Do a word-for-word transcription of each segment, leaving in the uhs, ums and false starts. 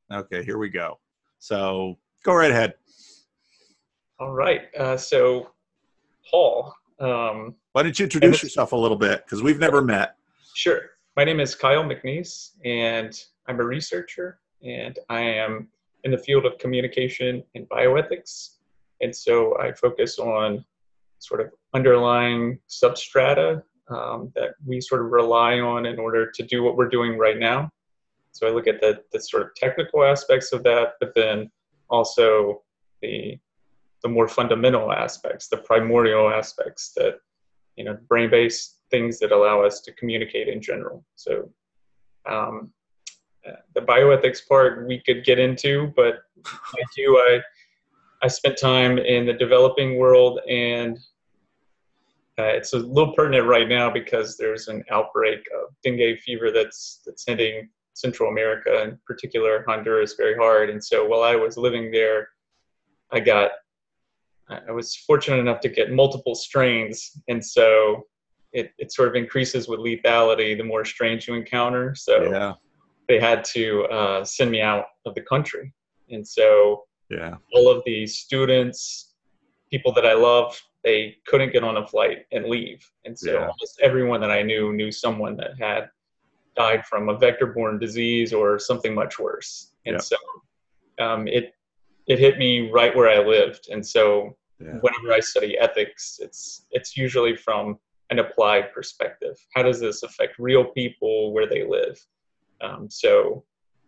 Okay, here we go. So go right ahead. All right. Uh, so, Paul, um, Why don't you and introduce it's yourself a little bit? Because we've never met. sure. My name is Kyle McNeese, and I'm a researcher, and I am in the field of communication and bioethics. And so I focus on sort of underlying substrata um, that we sort of rely on in order to do what we're doing right now. So I look at the, the sort of technical aspects of that, but then also the the more fundamental aspects, the primordial aspects that, you know, brain-based things that allow us to communicate in general. So um, uh, the bioethics part we could get into, but I do, I, I spent time in the developing world, and uh, it's a little pertinent right now because there's an outbreak of dengue fever that's, that's hitting Central America, in particular Honduras, very hard. And so while I was living there, I got I was fortunate enough to get multiple strains, and so it, it sort of increases with lethality the more strains you encounter. So Yeah, they had to uh, send me out of the country. And so yeah, all of the students, people that I love, they couldn't get on a flight and leave. And so yeah, almost everyone that I knew knew someone that had died from a vector-borne disease or something much worse. And yeah, so um, it it hit me right where I lived. And so yeah, whenever I study ethics, it's it's usually from an applied perspective. How does this affect real people where they live? Um, so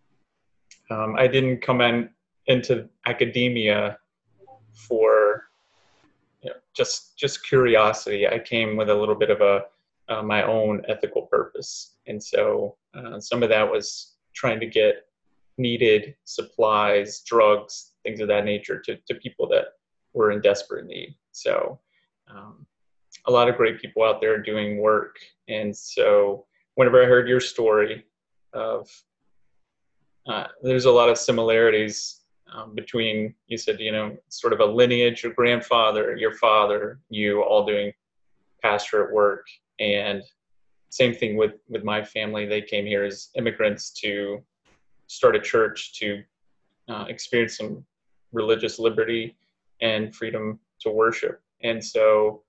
um, I didn't come in into academia for, you know, just just curiosity. I came with a little bit of a uh, my own ethical purpose, and so uh, some of that was trying to get needed supplies, drugs, things of that nature to, to people that were in desperate need. So um, a lot of great people out there doing work. And so whenever I heard your story of, uh, there's a lot of similarities um, between, you said, you know, sort of a lineage, your grandfather, your father, you all doing pastorate work. And same thing with, with my family. They came here as immigrants to start a church to uh, experience some religious liberty and freedom to worship. And so,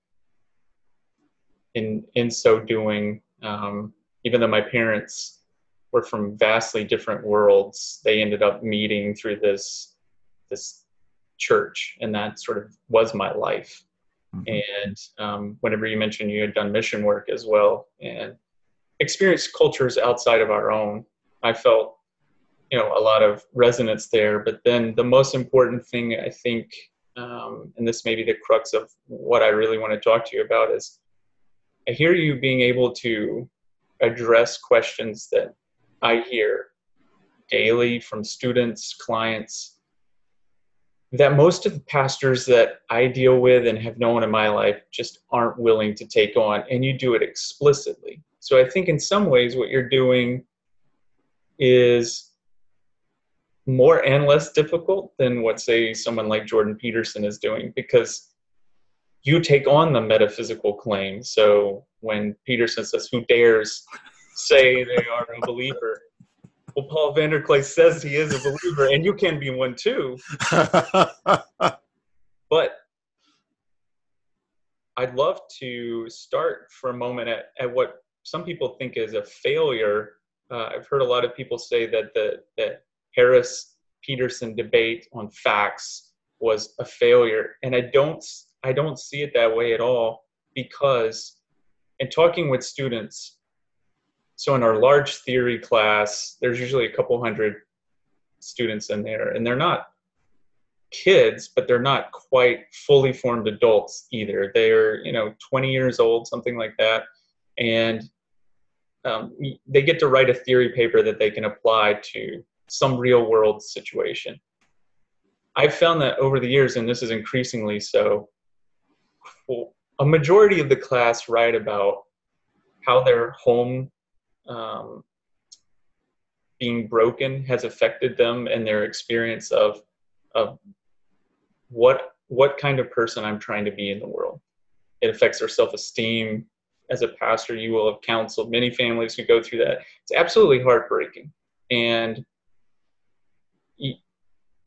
in in so doing, um, even though my parents were from vastly different worlds, they ended up meeting through this this church, and that sort of was my life. hmm And um, whenever you mentioned you had done mission work as well and experienced cultures outside of our own, I felt, you know, a lot of resonance there. But then the most important thing, I think, um, and this may be the crux of what I really want to talk to you about, is I hear you being able to address questions that I hear daily from students, clients, that most of the pastors that I deal with and have known in my life just aren't willing to take on, and you do it explicitly. So I think in some ways what you're doing is more and less difficult than what, say, someone like Jordan Peterson is doing, because you take on the metaphysical claim. So when Peterson says, "Who dares say they are a believer?" Well, Paul Vanderklay says he is a believer, and you can be one too. But I'd love to start for a moment at, at what some people think is a failure. Uh, I've heard a lot of people say that the that Harris Peterson debate on facts was a failure, and I don't I don't see it that way at all, because in talking with students, so in our large theory class, there's usually a couple hundred students in there, and they're not kids, but they're not quite fully formed adults either. They're, you know, twenty years old, something like that. And um, they get to write a theory paper that they can apply to some real world situation. I've found that over the years, and this is increasingly so, a majority of the class write about how their home um, being broken has affected them and their experience of, of what what kind of person I'm trying to be in the world. It affects their self-esteem. As a pastor, you will have counseled many families who go through that. It's absolutely heartbreaking. And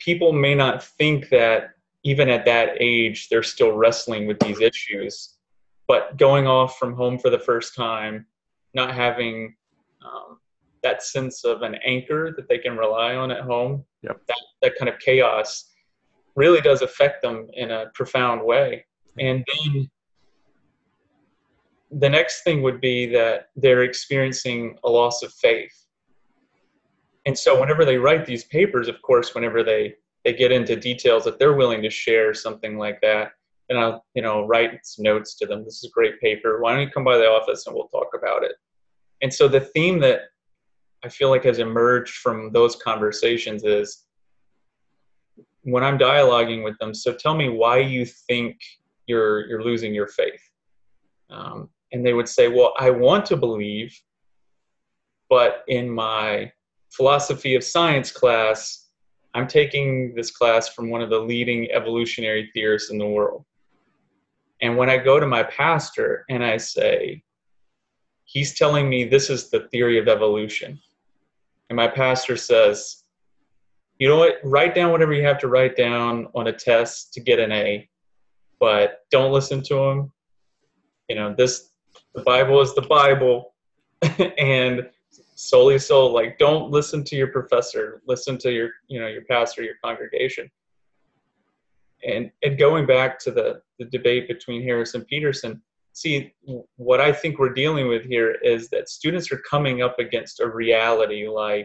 people may not think that even at that age, they're still wrestling with these issues. But going off from home for the first time, not having um, that sense of an anchor that they can rely on at home, Yep. that, that kind of chaos really does affect them in a profound way. And then the next thing would be that they're experiencing a loss of faith. And so whenever they write these papers, of course, whenever they, they get into details that they're willing to share something like that, and I'll, you know, write some notes to them. This is a great paper. Why don't you come by the office and we'll talk about it? And so the theme that I feel like has emerged from those conversations is when I'm dialoguing with them, so tell me why you think you're you're losing your faith. Um, and they would say, well, I want to believe, but in my philosophy of science class, I'm taking this class from one of the leading evolutionary theorists in the world. And when I go to my pastor and I say, he's telling me this is the theory of evolution. And my pastor says, you know what, write down whatever you have to write down on a test to get an A, but don't listen to him. You know, this, the Bible is the Bible. And solely so, like, don't listen to your professor, listen to your, you know, your pastor, your congregation. And and going back to the, the debate between Harris and Peterson, see, what I think we're dealing with here is that students are coming up against a reality like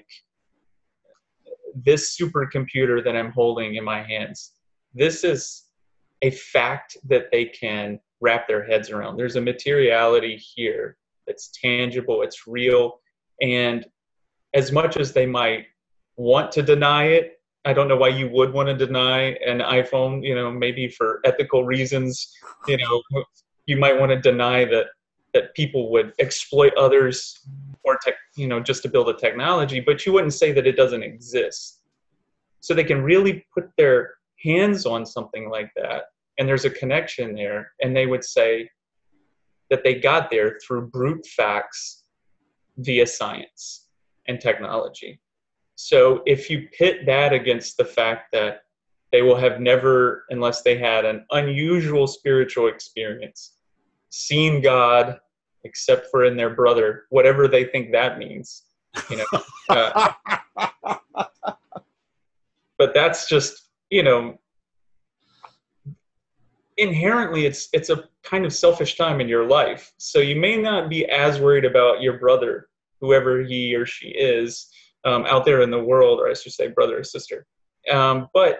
this supercomputer that I'm holding in my hands. This is a fact that they can wrap their heads around. There's a materiality here that's tangible, it's real, and as much as they might want to deny it, I don't know why you would want to deny an iPhone, you know, maybe for ethical reasons, you know, you might want to deny that that people would exploit others or, tech, you know, just to build a technology, but you wouldn't say that it doesn't exist. So they can really put their hands on something like that, and there's a connection there, and they would say that they got there through brute facts via science and technology. So if you pit that against the fact that they will have never, unless they had an unusual spiritual experience, seen God except for in their brother, whatever they think that means, you know. Uh, but that's just, you know, inherently it's it's a kind of selfish time in your life. So you may not be as worried about your brother, whoever he or she is, Um, out there in the world, or I should say brother or sister. Um, but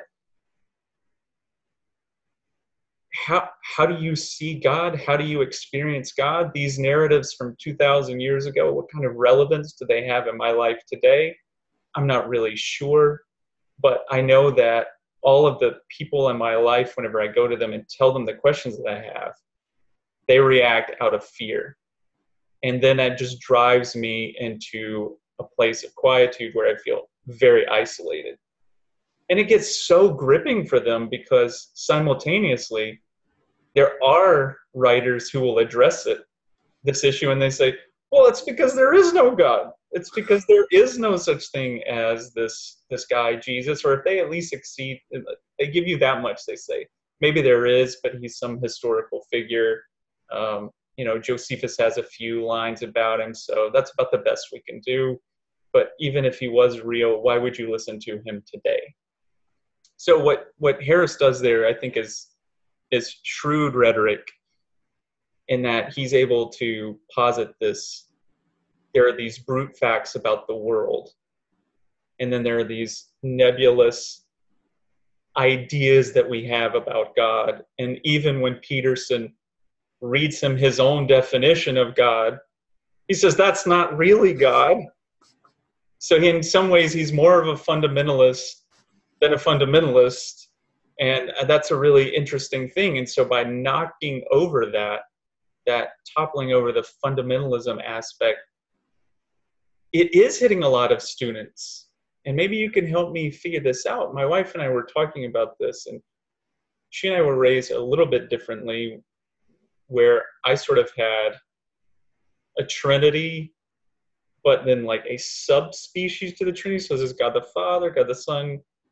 how how do you see God? How do you experience God? These narratives from two thousand years ago, what kind of relevance do they have in my life today? I'm not really sure, but I know that all of the people in my life, whenever I go to them and tell them the questions that I have, they react out of fear. And then that just drives me into a place of quietude where I feel very isolated. And it gets so gripping for them because simultaneously there are writers who will address it, this issue, and they say, well, it's because there is no God. It's because there is no such thing as this, this guy, Jesus, or if they at least exceed, they give you that much, they say. Maybe there is, but he's some historical figure. Um, you know, Josephus has a few lines about him, so that's about the best we can do. But even if he was real, why would you listen to him today? So what, what Harris does there, I think, is, is shrewd rhetoric in that he's able to posit this. There are these brute facts about the world, and then there are these nebulous ideas that we have about God. And even when Peterson reads him his own definition of God, he says, that's not really God. So he, in some ways, he's more of a fundamentalist than a fundamentalist. And that's a really interesting thing. And so by knocking over that, that toppling over the fundamentalism aspect, it is hitting a lot of students. And maybe you can help me figure this out. My wife and I were talking about this, and she and I were raised a little bit differently, where I sort of had a Trinity, but then like a subspecies to the Trinity. So there's God the Father, God the Son,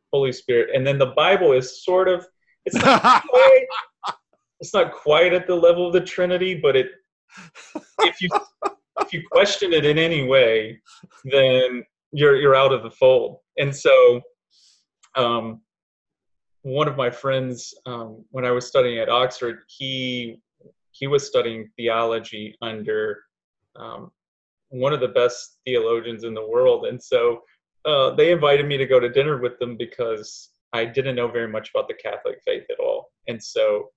Holy Spirit. And then the Bible is sort of, it's not quite, it's not quite at the level of the Trinity, but it, if you if you question it in any way, then you're you're out of the fold. And so, um, one of my friends, um, when I was studying at Oxford, he he was studying theology under um, one of the best theologians in the world, and so uh, they invited me to go to dinner with them because I didn't know very much about the Catholic faith at all, and so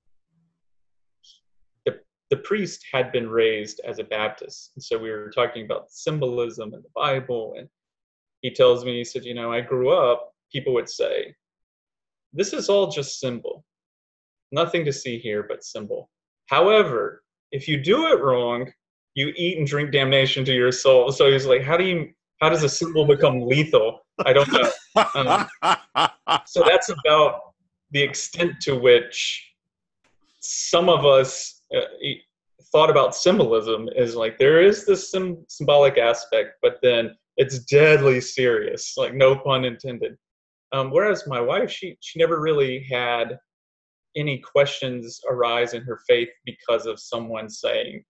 the the priest had been raised as a Baptist, and so we were talking about symbolism in the Bible, and he tells me, he said, you know, I grew up, people would say, this is all just symbol. Nothing to see here but symbol. However, if you do it wrong, you eat and drink damnation to your soul. So he's like, how do you, how does a symbol become lethal? I don't know. Um, so that's about the extent to which some of us uh, thought about symbolism, is like, there is this sim- symbolic aspect, but then it's deadly serious, like no pun intended. Um, whereas my wife, she she never really had any questions arise in her faith because of someone saying,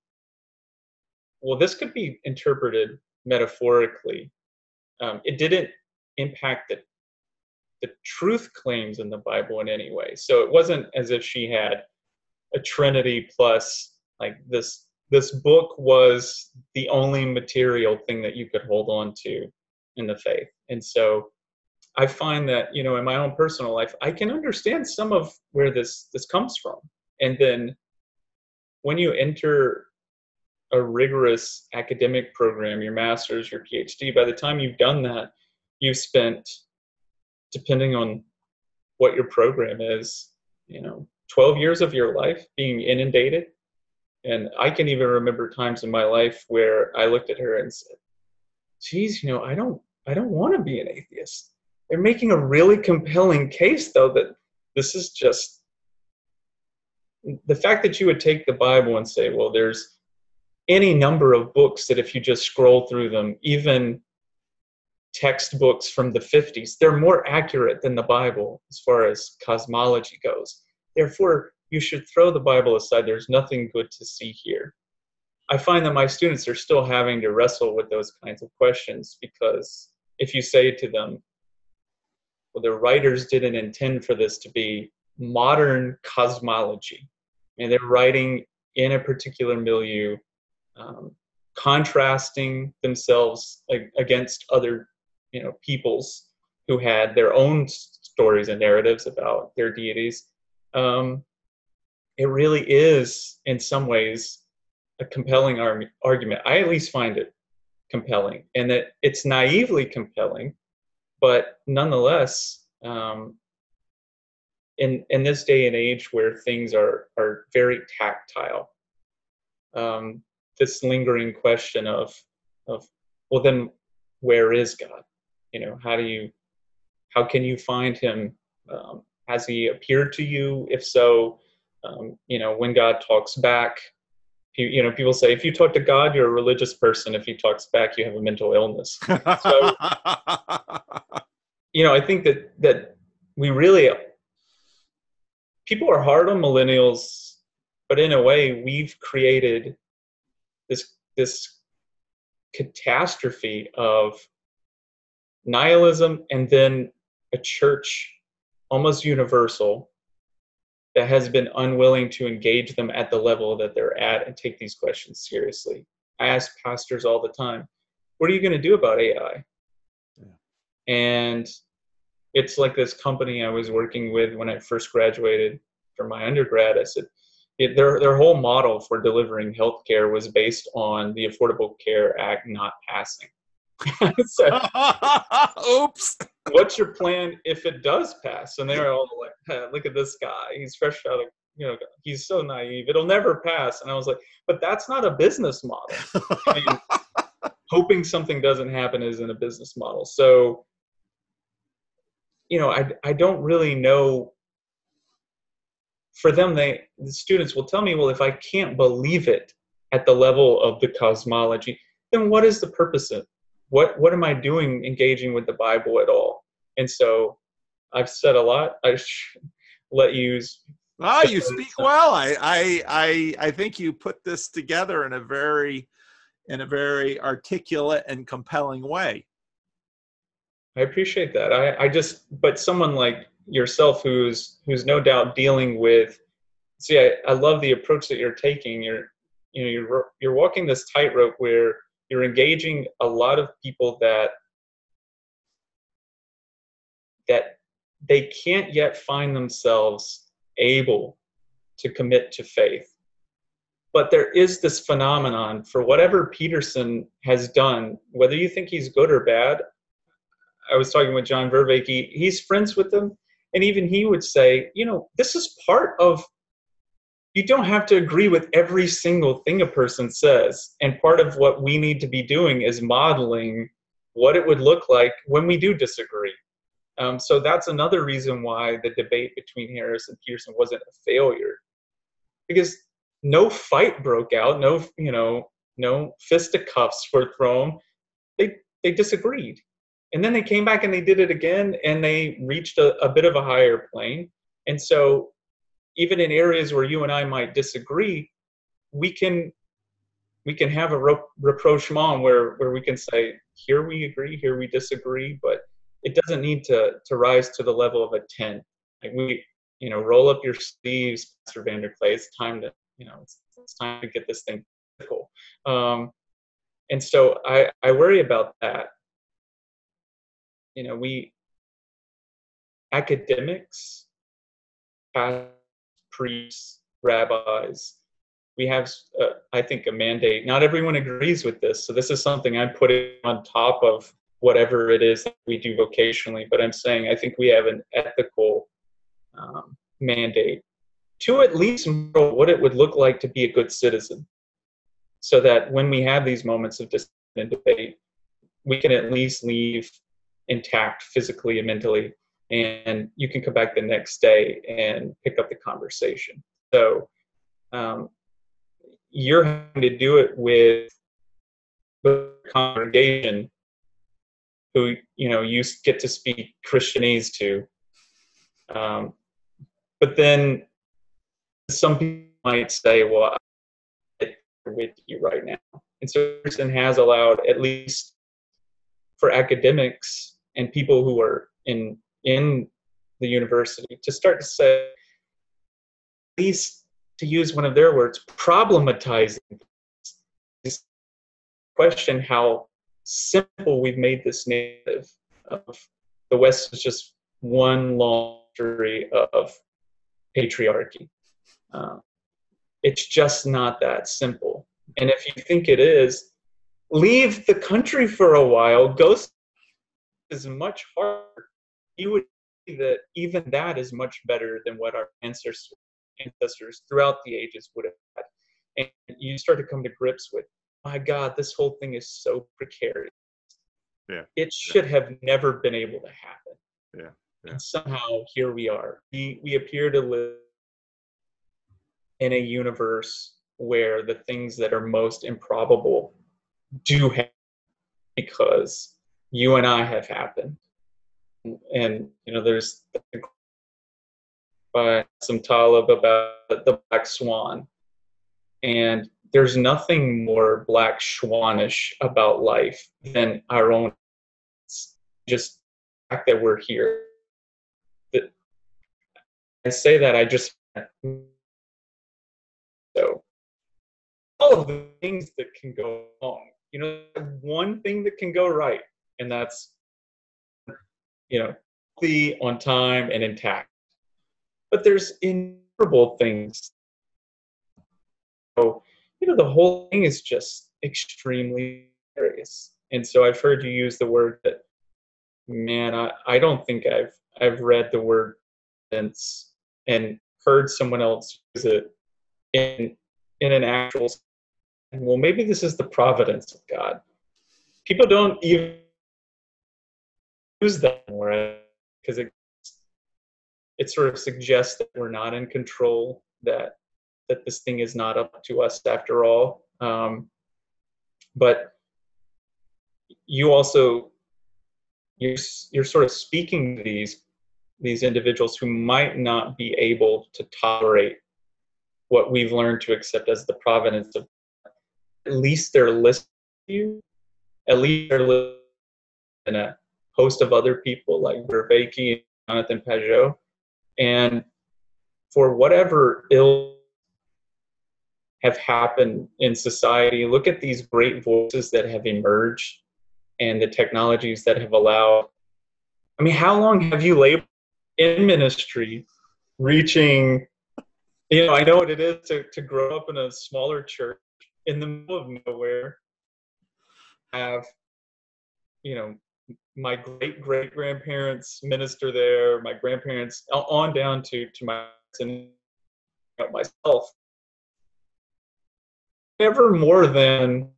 well, this could be interpreted metaphorically. Um, it didn't impact the, the truth claims in the Bible in any way. So it wasn't as if she had a Trinity plus, like, this this book was the only material thing that you could hold on to in the faith. And so I find that, you know, in my own personal life, I can understand some of where this this comes from. And then when you enter a rigorous academic program, your master's, your PhD, by the time you've done that, you've spent, depending on what your program is, you know, twelve years of your life being inundated. And I can even remember times in my life where I looked at her and said, geez, you know, I don't, I don't want to be an atheist. They're making a really compelling case, though, that this is just, the fact that you would take the Bible and say, well, there's any number of books that if you just scroll through them, even textbooks from the fifties, they're more accurate than the Bible as far as cosmology goes. Therefore, you should throw the Bible aside. There's nothing good to see here. I find that my students are still having to wrestle with those kinds of questions, because if you say to them, well, the writers didn't intend for this to be modern cosmology, and they're writing in a particular milieu, um, contrasting themselves ag- against other, you know, peoples who had their own stories and narratives about their deities. Um, it really is, in some ways, a compelling ar- argument. I at least find it compelling, and that it's naively compelling, but nonetheless, um, in in this day and age where things are are very tactile, um, this lingering question of of well, then where is God? You know, how do you how can you find Him? Um, has He appeared to you? If so, um, you know, when God talks back, you, you know, people say if you talk to God, you're a religious person. If He talks back, you have a mental illness. So, you know, I think that that we really, people are hard on millennials, but in a way, we've created this this catastrophe of nihilism, and then a church almost universal that has been unwilling to engage them at the level that they're at and take these questions seriously. I ask pastors all the time, what are you going to do about A I? Yeah. And it's like this company I was working with when I first graduated from my undergrad. I said, it, their their whole model for delivering healthcare was based on the Affordable Care Act not passing. So, oops. What's your plan if it does pass? And they're all like, hey, look at this guy. He's fresh out of, you know, he's so naive. It'll never pass. And I was like, but that's not a business model. I mean, hoping something doesn't happen isn't a business model. So, you know, I, I don't really know. For them, they the students will tell me, well, if I can't believe it at the level of the cosmology, then what is the purpose of it? What what am I doing engaging with the Bible at all? And so I've said a lot. I should let you. Ah, you speak well. I, I, I, I think you put this together in a very, in a very articulate and compelling way. I appreciate that. I, I just, but someone like yourself, who's who's no doubt dealing with. See, I, I love the approach that you're taking. You're, you know, you're you're walking this tightrope where you're engaging a lot of people that that they can't yet find themselves able to commit to faith. But there is this phenomenon for whatever Peterson has done, whether you think he's good or bad. I was talking with John Vervaeke, he, he's friends with them, and even he would say, you know, this is part of, you don't have to agree with every single thing a person says. And part of what we need to be doing is modeling what it would look like when we do disagree. Um, so that's another reason why the debate between Harris and Peterson wasn't a failure, because no fight broke out, no, you know, no fisticuffs were thrown. They they disagreed, and then they came back and they did it again, and they reached a, a bit of a higher plane. And so, even in areas where you and I might disagree, we can we can have a rapprochement where where we can say, here we agree, here we disagree, but it doesn't need to to rise to the level of a ten. Like we, you know, roll up your sleeves, Pastor Vanderklay. It's time to, you know, it's, it's time to get this thing cool. Um, and so I I worry about that. You know, we academics, pastors, priests, rabbis, we have, uh, I think, a mandate. Not everyone agrees with this, so this is something I'm putting on top of whatever it is that we do vocationally. But I'm saying I think we have an ethical um, mandate to at least know what it would look like to be a good citizen, so that when we have these moments of discussion and debate, we can at least leave intact physically and mentally, and you can come back the next day and pick up the conversation. So um, you're having to do it with the congregation who, you know, you get to speak Christianese to. Um, but then some people might say, well, I'm with you right now. And so Peterson has allowed, at least for academics and people who are in in the university, to start to say, at least to use one of their words, problematizing this question how simple we've made this narrative of the West is just one long history of patriarchy. Uh, it's just not that simple. And if you think it is, leave the country for a while. Go is much harder. You would see that even that is much better than what our ancestors ancestors throughout the ages would have had. And you start to come to grips with, my God, this whole thing is so precarious. Yeah. It should yeah. have never been able to happen. Yeah. Yeah. And somehow here we are. We we appear to live in a universe where the things that are most improbable do happen because you and I have happened. And, and you know, there's by some Taleb about the black swan. And there's nothing more black swanish about life than our own, just the fact that we're here. That I say that I just so all of the things that can go wrong. You know, one thing that can go right, and that's, you know, healthy, on time, and intact. But there's innumerable things. So, you know, the whole thing is just extremely serious. And so I've heard you use the word that, man, I, I don't think I've I've read the word since and heard someone else use it in in an actual, well, maybe this is the providence of God. People don't even use that anymore because it it sort of suggests that we're not in control, that that this thing is not up to us after all. Um, but you also, you're, you're sort of speaking to these these individuals who might not be able to tolerate what we've learned to accept as the providence of, at least they're listening to you, at least they're listening to a host of other people like Vervaeke and Jonathan Pageau. And for whatever ill have happened in society, look at these great voices that have emerged and the technologies that have allowed. I mean, how long have you labored in ministry reaching, you know, I know what it is to, to grow up in a smaller church in the middle of nowhere, have, you know, my great great grandparents minister there, my grandparents on down to, to my and myself. Never more than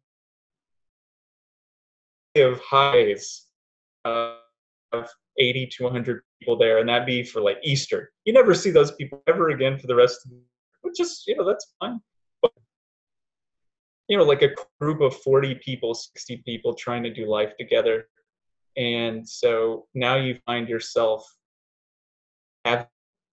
of highs uh, of eighty to one hundred people there, and that'd be for like Easter. You never see those people ever again for the rest of the year, which is, you know, that's fine. But, you know, like a group of forty people, sixty people trying to do life together. And so now you find yourself having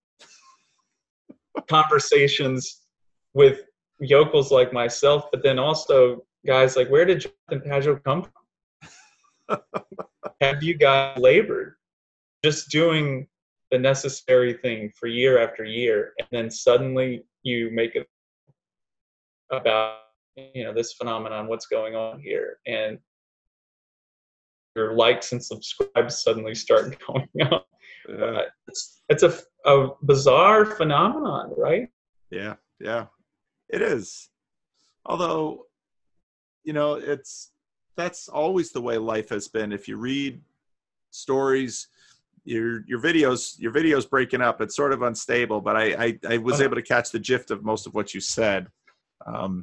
conversations with yokels like myself, but then also guys like, where did Jonathan Pageau come from? Have you guys labored just doing the necessary thing for year after year, and then suddenly you make it about, you know, this phenomenon, what's going on here, and your likes and subscribes suddenly start going up. Yeah. Uh, it's it's a, a bizarre phenomenon, right? Yeah, yeah, it is. Although, you know, it's that's always the way life has been. If you read stories, your your videos your videos breaking up. It's sort of unstable, but I I, I was Oh. able to catch the gist of most of what you said. Um,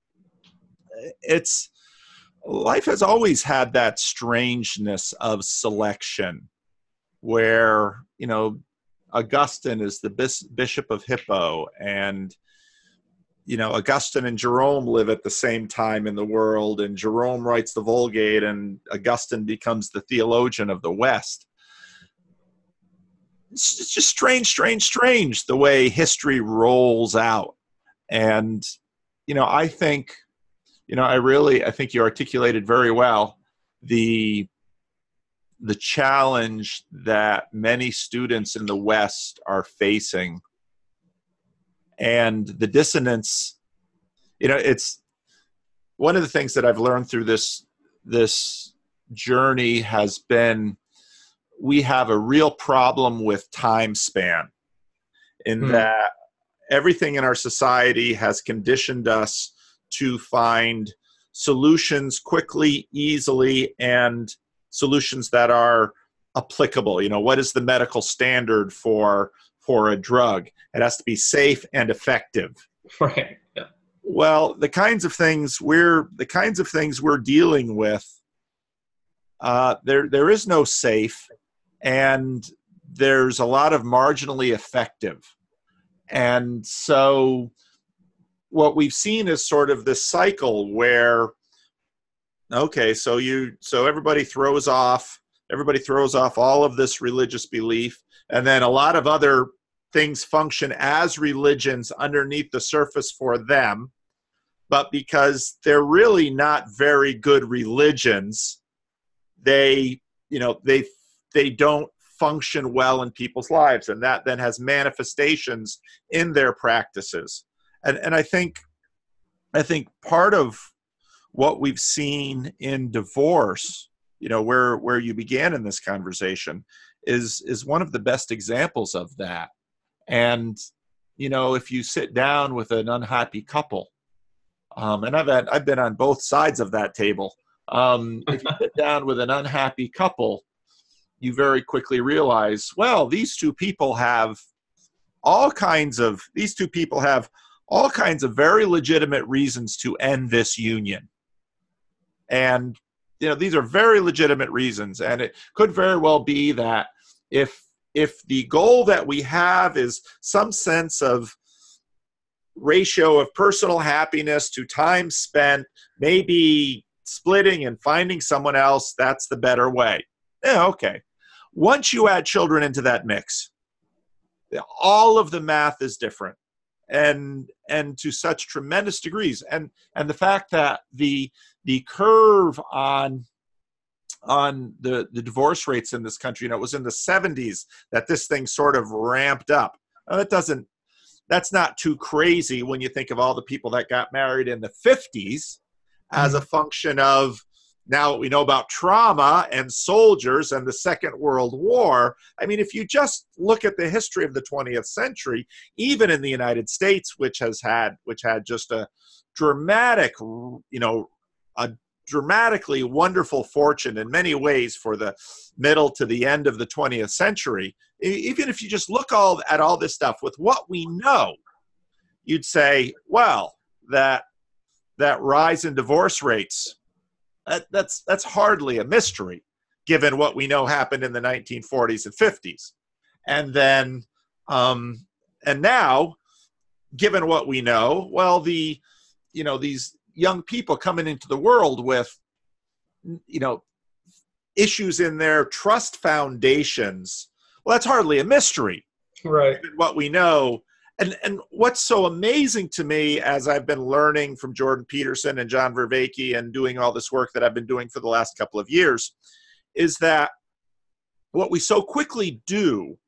it's life has always had that strangeness of selection, where, you know, Augustine is the bis- bishop of Hippo, and, you know, Augustine and Jerome live at the same time in the world, and Jerome writes the Vulgate, and Augustine becomes the theologian of the West. It's, it's just strange, strange, strange the way history rolls out. And, you know, I think, you know, I really, I think you articulated very well the the challenge that many students in the West are facing, and the dissonance. You know, it's one of the things that I've learned through this this journey has been, we have a real problem with time span, in Hmm. that everything in our society has conditioned us to find solutions quickly, easily, and solutions that are applicable. You know, what is the medical standard for for a drug? It has to be safe and effective. Right. Yeah. Well, the kinds of things we're the kinds of things we're dealing with, uh, there there is no safe, and there's a lot of marginally effective. And so what we've seen is sort of this cycle where, okay, so you, so everybody throws off, everybody throws off all of this religious belief, and then a lot of other things function as religions underneath the surface for them, but because they're really not very good religions, they, you know, they they don't function well in people's lives, and that then has manifestations in their practices. And and I think I think part of what we've seen in divorce, you know, where where you began in this conversation, is is one of the best examples of that. And, you know, if you sit down with an unhappy couple, um, and I've had, I've been on both sides of that table. Um, if you sit down with an unhappy couple, you very quickly realize, well, these two people have all kinds of these two people have all kinds of very legitimate reasons to end this union. And, you know, these are very legitimate reasons. And it could very well be that if if the goal that we have is some sense of ratio of personal happiness to time spent, maybe splitting and finding someone else, that's the better way. Yeah, okay. Once you add children into that mix, All of the math is different, and and to such tremendous degrees. And and the fact that the the curve on on the, the divorce rates in this country, you know, it was in the seventies that this thing sort of ramped up. Now, that doesn't, that's not too crazy when you think of all the people that got married in the fifties as a function of now what we know about trauma and soldiers and the Second World War. I mean, if you just look at the history of the twentieth century, even in the United States, which has had, which had just a dramatic, you know, a dramatically wonderful fortune in many ways for the middle to the end of the twentieth century, even if you just look all at all this stuff with what we know, you'd say, well, that that rise in divorce rates, that, that's that's hardly a mystery, given what we know happened in the nineteen forties and fifties. And then, um, and now, given what we know, well, the, you know, these young people coming into the world with, you know, issues in their trust foundations, well, that's hardly a mystery. Right. What we know. And and what's so amazing to me, as I've been learning from Jordan Peterson and John Vervaeke and doing all this work that I've been doing for the last couple of years, is that what we so quickly do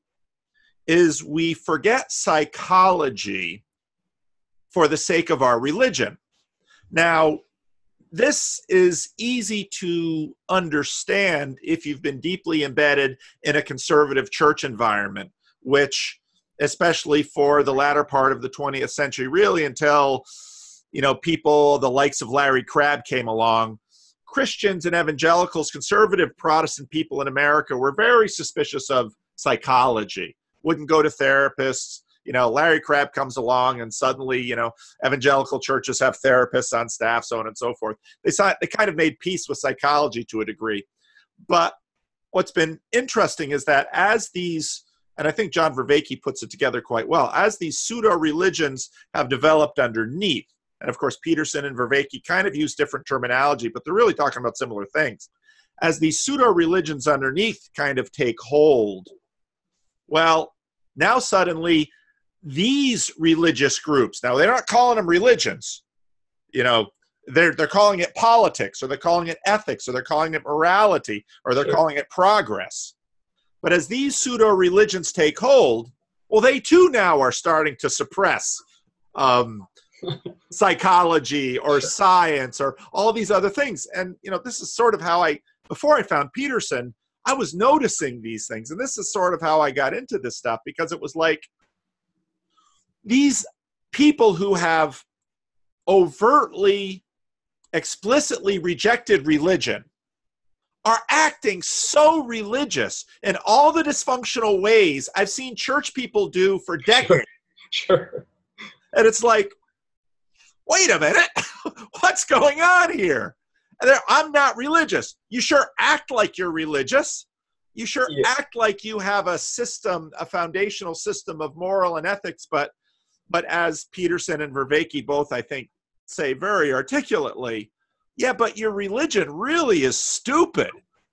is we forget psychology for the sake of our religion. Now, this is easy to understand if you've been deeply embedded in a conservative church environment, which, especially for the latter part of the twentieth century, really until, you know, people, the likes of Larry Crabb came along, Christians and evangelicals, conservative Protestant people in America were very suspicious of psychology, wouldn't go to therapists. You know, Larry Crabb comes along and suddenly, you know, evangelical churches have therapists on staff, so on and so forth. They saw, they kind of made peace with psychology to a degree. But what's been interesting is that as these, and I think John Vervaeke puts it together quite well, as these pseudo-religions have developed underneath, and of course Peterson and Vervaeke kind of use different terminology, but they're really talking about similar things. As these pseudo-religions underneath kind of take hold, well, now suddenly these religious groups, now they're not calling them religions, you know, they're they're calling it politics, or they're calling it ethics, or they're calling it morality, or they're Sure. calling it progress. But as these pseudo-religions take hold, well, they too now are starting to suppress um, psychology or Sure. science or all these other things. And, you know, this is sort of how I, before I found Peterson, I was noticing these things. And this is sort of how I got into this stuff, because it was like, these people who have overtly, explicitly rejected religion are acting so religious in all the dysfunctional ways I've seen church people do for decades. Sure. Sure. And it's like, wait a minute, what's going on here? And I'm not religious. You sure act like you're religious. You sure Yeah. act like you have a system, a foundational system of moral and ethics, but But as Peterson and Vervaeke both, I think, say very articulately, yeah, but your religion really is stupid.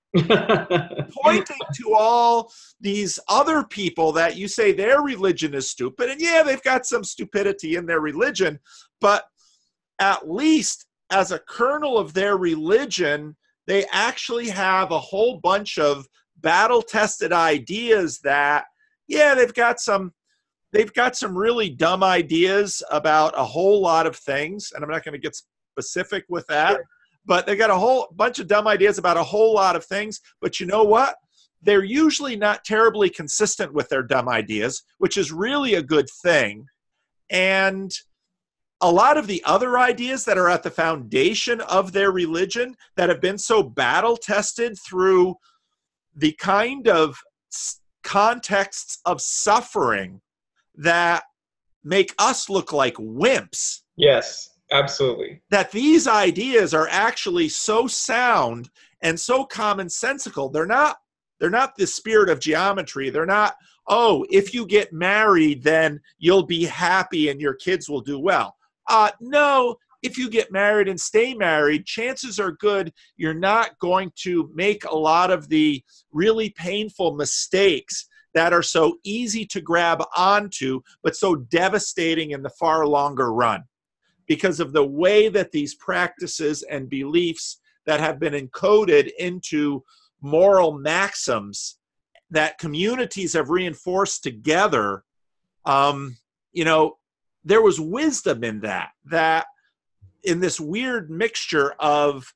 Pointing to all these other people that you say their religion is stupid, and yeah, they've got some stupidity in their religion, but at least as a kernel of their religion, they actually have a whole bunch of battle-tested ideas that, yeah, they've got some They've got some really dumb ideas about a whole lot of things, and I'm not going to get specific with that, Sure. but they got a whole bunch of dumb ideas about a whole lot of things. But you know what? They're usually not terribly consistent with their dumb ideas, which is really a good thing. And a lot of the other ideas that are at the foundation of their religion that have been so battle-tested through the kind of contexts of suffering that make us look like wimps. Yes, absolutely. That these ideas are actually so sound and so commonsensical. They're not, they're not the spirit of geometry. They're not, oh, if you get married, then you'll be happy and your kids will do well. Uh, no, if you get married and stay married, chances are good you're not going to make a lot of the really painful mistakes that are so easy to grab onto, but so devastating in the far longer run because of the way that these practices and beliefs that have been encoded into moral maxims that communities have reinforced together. Um, you know, there was wisdom in that, that in this weird mixture of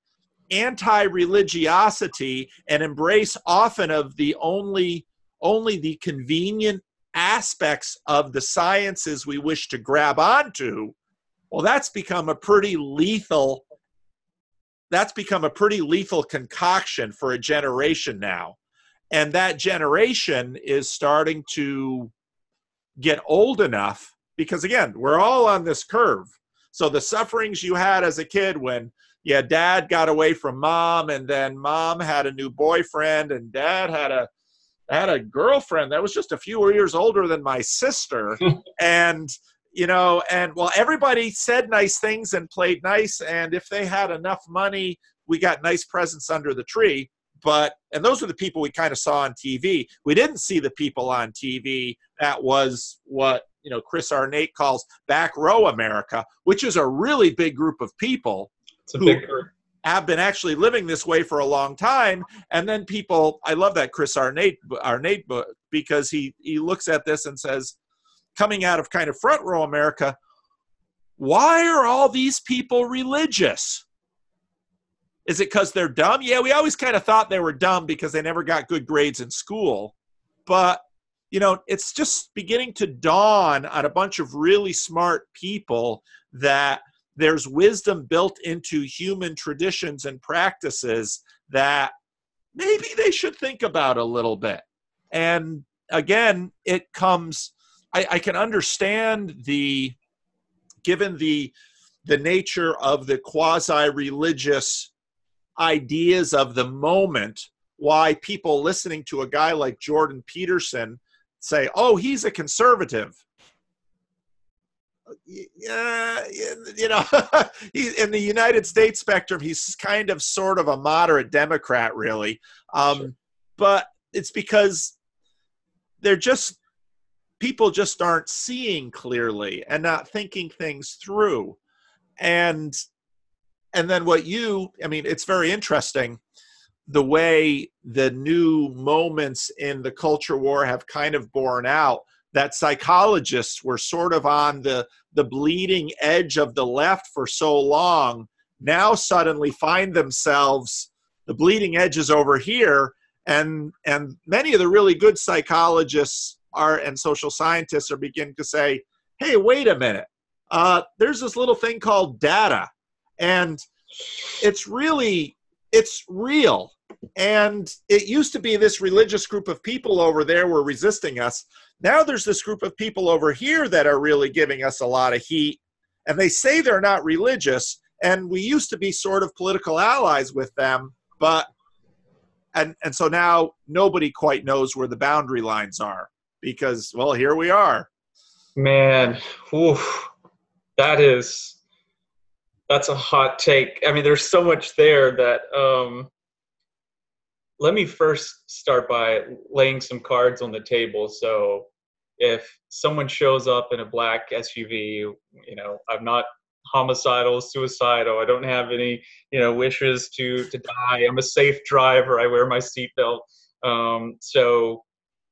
anti-religiosity and embrace often of the only, only the convenient aspects of the sciences we wish to grab onto. Well, that's become a pretty lethal, that's become a pretty lethal concoction for a generation now. And that generation is starting to get old enough because, again, we're all on this curve. So the sufferings you had as a kid when, yeah, dad got away from mom, and then mom had a new boyfriend, and dad had a had a girlfriend that was just a few years older than my sister. And, you know, and well, everybody said nice things and played nice. And if they had enough money, we got nice presents under the tree. But, and those were the people we kind of saw on T V. We didn't see the people on T V that was what, you know, Chris Arnait calls back row America, which is a really big group of people It's a who big group. have been actually living this way for a long time. And then people, I love that Chris Arnait, Arnait book, because he, he looks at this and says, coming out of kind of front row America, why are all these people religious? Is it because they're dumb? Yeah, we always kind of thought they were dumb because they never got good grades in school. But, you know, it's just beginning to dawn on a bunch of really smart people that there's wisdom built into human traditions and practices that maybe they should think about a little bit. And again, it comes, I, I can understand the, given the, the nature of the quasi-religious ideas of the moment, why people listening to a guy like Jordan Peterson say, oh, he's a conservative. Yeah, you know, he, in the United States spectrum, he's kind of sort of a moderate Democrat, really. Um, sure. But it's because they're just, people just aren't seeing clearly and not thinking things through. And And then what you, I mean, it's very interesting the way the new moments in the culture war have kind of borne out that psychologists were sort of on the, the bleeding edge of the left for so long, now suddenly find themselves, the bleeding edge is over here. And, and many of the really good psychologists are, and social scientists are beginning to say, hey, wait a minute. Uh, there's this little thing called data. And it's really, it's real. And it used to be this religious group of people over there were resisting us. Now there's this group of people over here that are really giving us a lot of heat. And they say they're not religious. And we used to be sort of political allies with them. But, and, and so now nobody quite knows where the boundary lines are because, well, here we are. Man, oof, that is... That's a hot take. I mean, there's so much there that, um, let me first start by laying some cards on the table. So if someone shows up in a black S U V, you know, I'm not homicidal, suicidal. I don't have any, you know, wishes to, to die. I'm a safe driver. I wear my seatbelt. Um, so,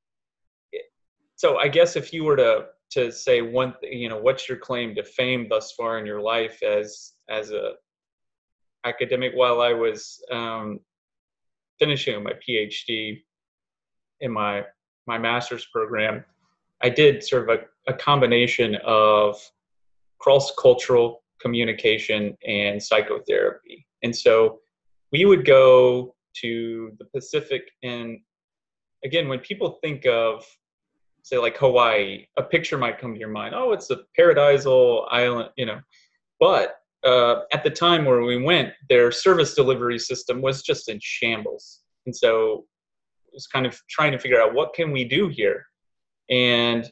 so I guess if you were to, to say one thing, you know, what's your claim to fame thus far in your life as, as a academic? While I was um, finishing my PhD in my, my master's program, I did sort of a, a combination of cross-cultural communication and psychotherapy. And so we would go to the Pacific, and again, when people think of, say, like Hawaii, a picture might come to your mind. Oh, it's a paradisal island, you know. But uh, at the time where we went, their service delivery system was just in shambles. And so it was kind of trying to figure out, what can we do here? And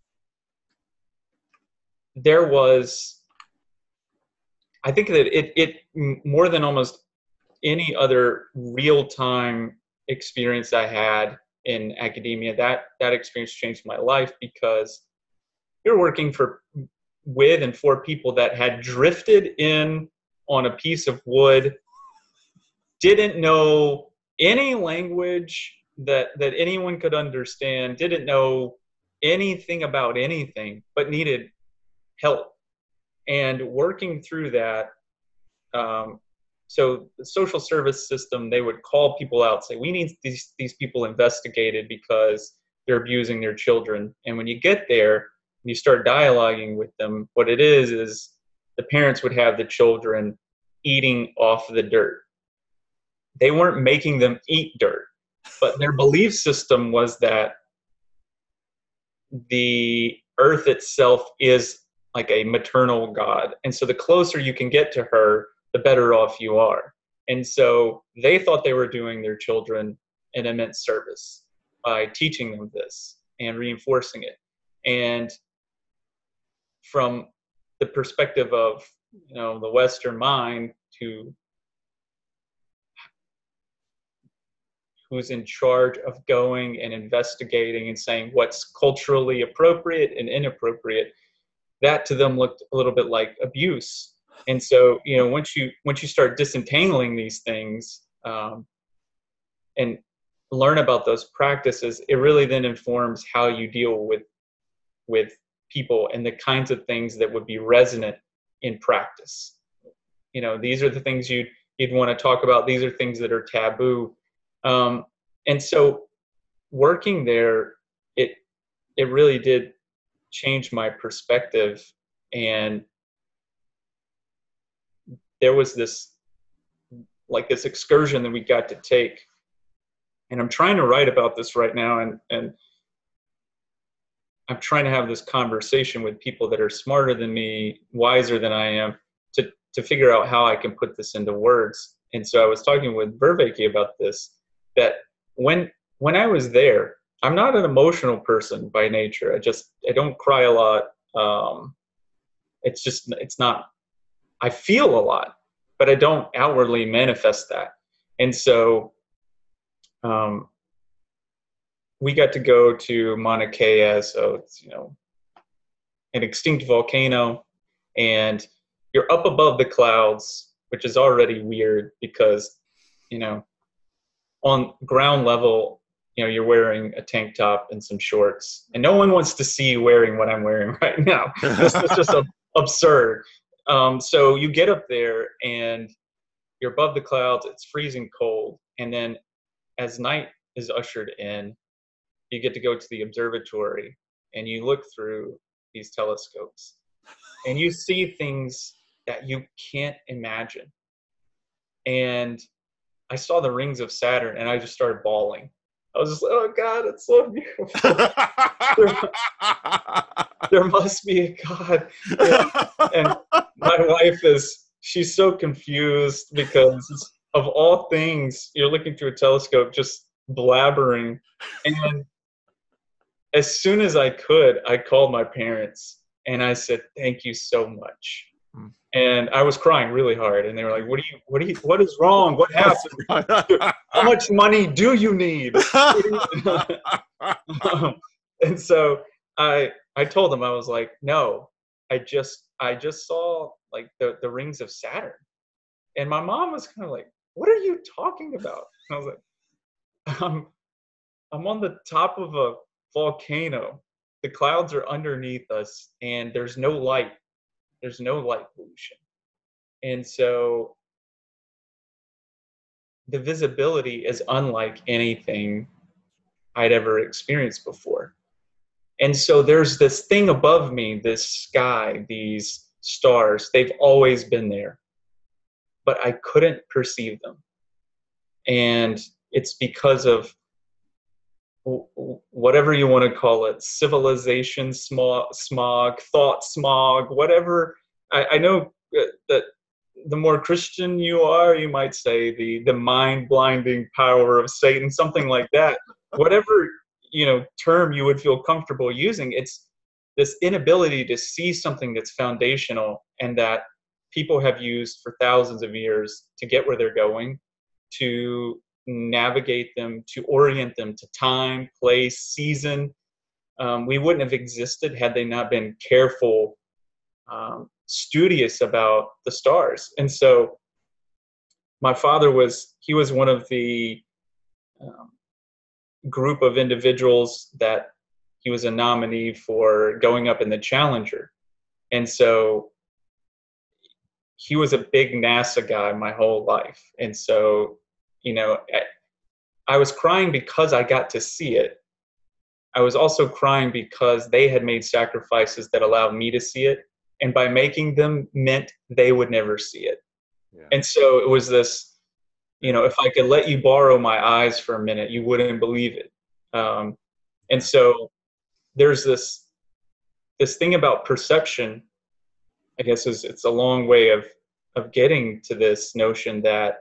there was, I think that it, it more than almost any other real-time experience I had in academia, that that experience changed my life, because you're working for with and for people that had drifted in on a piece of wood, didn't know any language that that anyone could understand, didn't know anything about anything, but needed help. And working through that, um, so the social service system, they would call people out, say, we need these, these people investigated because they're abusing their children. And when you get there, and you start dialoguing with them, what it is, is the parents would have the children eating off the dirt. They weren't making them eat dirt, but their belief system was that the earth itself is like a maternal god. And so the closer you can get to her, the better off you are. And so they thought they were doing their children an immense service by teaching them this and reinforcing it. And from the perspective of, you know, the Western mind, to who's in charge of going and investigating and saying what's culturally appropriate and inappropriate, that to them looked a little bit like abuse. And so, you know, once you once you start disentangling these things, um, and learn about those practices, it really then informs how you deal with with people and the kinds of things that would be resonant in practice. You know, these are the things you'd you'd want to talk about. These are things that are taboo. Um, and so working there, it it really did change my perspective. And there was this, like this excursion that we got to take. And I'm trying to write about this right now. And, and I'm trying to have this conversation with people that are smarter than me, wiser than I am, to, to figure out how I can put this into words. And so I was talking with Vervaeke about this, that when, when I was there, I'm not an emotional person by nature. I just, I don't cry a lot. Um, it's just, it's not, I feel a lot, but I don't outwardly manifest that. And so um, we got to go to Mauna Kea, so it's, you know, an extinct volcano, and you're up above the clouds, which is already weird because, you know, on ground level, you know, you're wearing a tank top and some shorts, and no one wants to see you wearing what I'm wearing right now. This is just a, absurd. Um, so you get up there and you're above the clouds, it's freezing cold. And then as night is ushered in, you get to go to the observatory and you look through these telescopes and you see things that you can't imagine. And I saw the rings of Saturn and I just started bawling. I was just like, oh God, it's so beautiful. there, there must be a God. And, and my wife is, she's so confused because of all things, you're looking through a telescope, just blabbering. And as soon as I could, I called my parents and I said, thank you so much. Mm. And I was crying really hard. And they were like, what do you, what do you, what is wrong? What happened? How much money do you need? um, and so I, I told them, I was like, no, I just, I just saw like the, the rings of Saturn. And my mom was kind of like, what are you talking about? And I was like, um, I'm on the top of a volcano. The clouds are underneath us and there's no light. There's no light pollution. And so the visibility is unlike anything I'd ever experienced before. And so there's this thing above me, this sky, these stars, they've always been there, but I couldn't perceive them. And it's because of whatever you want to call it, civilization smog, smog thought smog, whatever. I, I know that the more Christian you are, you might say the, the mind-blinding power of Satan, something like that. Whatever, you know, term you would feel comfortable using, it's this inability to see something that's foundational and that people have used for thousands of years to get where they're going, to navigate them, to orient them to time, place, season. Um, we wouldn't have existed had they not been careful, um, studious about the stars. And so my father was, he was one of the um, group of individuals that he was a nominee for going up in the Challenger. And so he was a big NASA guy my whole life. And so, you know, I was crying because I got to see it. I was also crying because they had made sacrifices that allowed me to see it. And by making them meant they would never see it. Yeah. And so it was this, you know, if I could let you borrow my eyes for a minute, you wouldn't believe it. Um, and so there's this, this thing about perception, I guess is, it's a long way of, of getting to this notion that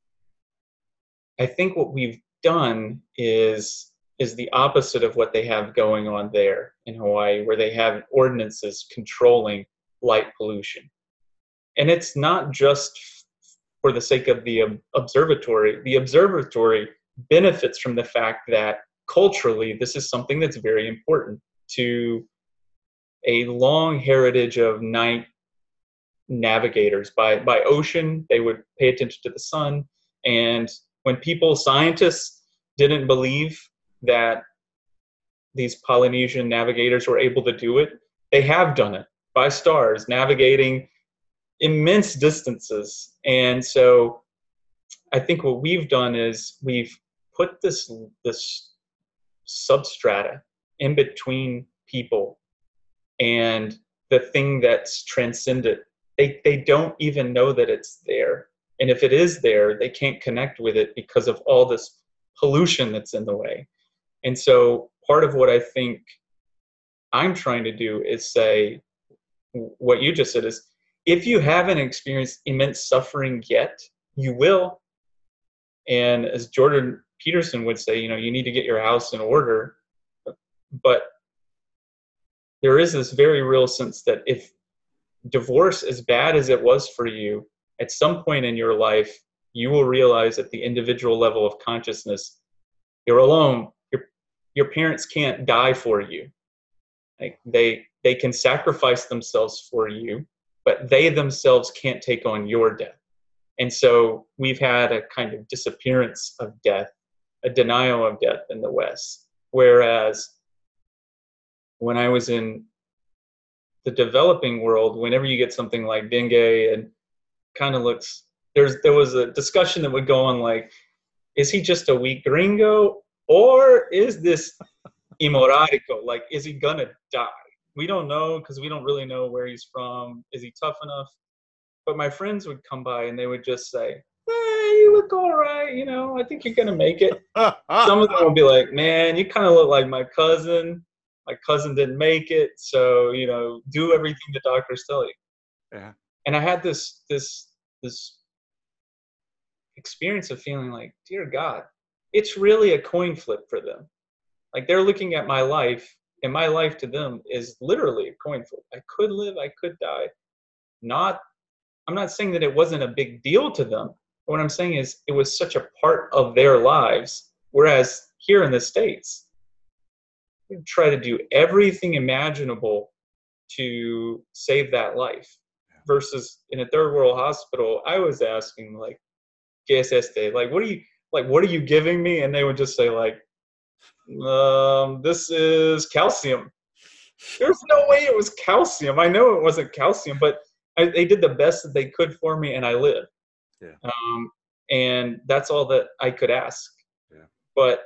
I think what we've done is is the opposite of what they have going on there in Hawaii, where they have ordinances controlling light pollution. And it's not just for the sake of the observatory. The observatory benefits from the fact that culturally, this is something that's very important to a long heritage of night navigators. By, by ocean, they would pay attention to the sun. And when people, scientists, didn't believe that these Polynesian navigators were able to do it, they have done it by stars, navigating immense distances. And so I think what we've done is we've put this, this substrata in between people and the thing that's transcendent. They, they don't even know that it's there. And if it is there, they can't connect with it because of all this pollution that's in the way. And so part of what I think I'm trying to do is say, what you just said is, if you haven't experienced immense suffering yet, you will. And as Jordan Peterson would say, you know, you need to get your house in order. But there is this very real sense that if divorce, as bad as it was for you, at some point in your life, you will realize at the individual level of consciousness, you're alone. Your, your parents can't die for you. Like they, they can sacrifice themselves for you, but they themselves can't take on your death. And so we've had a kind of disappearance of death, a denial of death in the West. Whereas when I was in the developing world, whenever you get something like dengue and kind of looks, there's there was a discussion that would go on like, is he just a weak gringo, or is this imorarico? Like, is he gonna die? We don't know because we don't really know where he's from. Is he tough enough? But my friends would come by and they would just say, hey, you look all right. You know, I think you're gonna make it. Some of them would be like, man, you kind of look like my cousin. My cousin didn't make it, so, you know, do everything the doctors tell you. Yeah. And I had this this this experience of feeling like, dear God, it's really a coin flip for them. Like, they're looking at my life, and my life to them is literally a coin flip. I could live, I could die. Not, I'm not saying that it wasn't a big deal to them. What I'm saying is it was such a part of their lives, whereas here in the States, we try to do everything imaginable to save that life. Versus in a third world hospital, I was asking like, ¿Qué es este? Like, what are you, like, what are you giving me? And they would just say like, um, this is calcium. There's no way it was calcium. I know it wasn't calcium, but I, they did the best that they could for me, and I lived. Yeah. Um, and that's all that I could ask. Yeah. But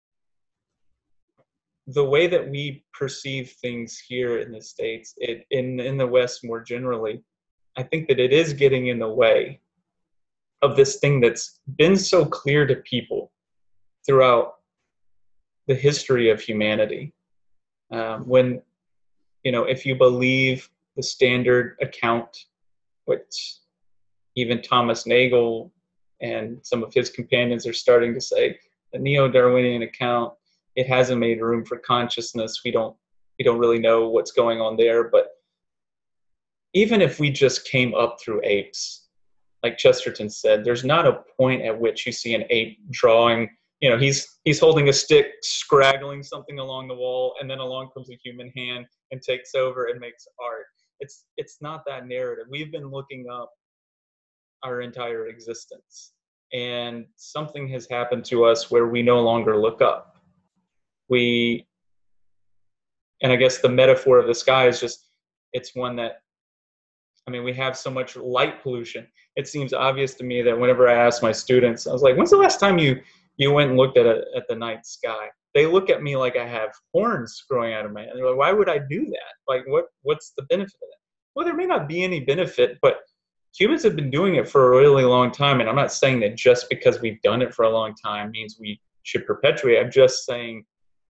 the way that we perceive things here in the States, it, in, in the West more generally, I think that it is getting in the way of this thing that's been so clear to people throughout the history of humanity. Um, when, you know, if you believe the standard account, which even Thomas Nagel and some of his companions are starting to say, the Neo-Darwinian account, it hasn't made room for consciousness. We don't, we don't really know what's going on there. But even if we just came up through apes, like Chesterton said, there's not a point at which you see an ape drawing, you know, he's he's holding a stick, scraggling something along the wall, and then along comes a human hand and takes over and makes art. It's it's not that narrative. We've been looking up our entire existence, and something has happened to us where we no longer look up. We, and I guess the metaphor of the sky is just, it's one that, I mean, we have so much light pollution. It seems obvious to me that whenever I ask my students, I was like, when's the last time you you went and looked at a, at the night sky? They look at me like I have horns growing out of my head. They're like, why would I do that? Like, what what's the benefit of that? Well, there may not be any benefit, but humans have been doing it for a really long time. And I'm not saying that just because we've done it for a long time means we should perpetuate. I'm just saying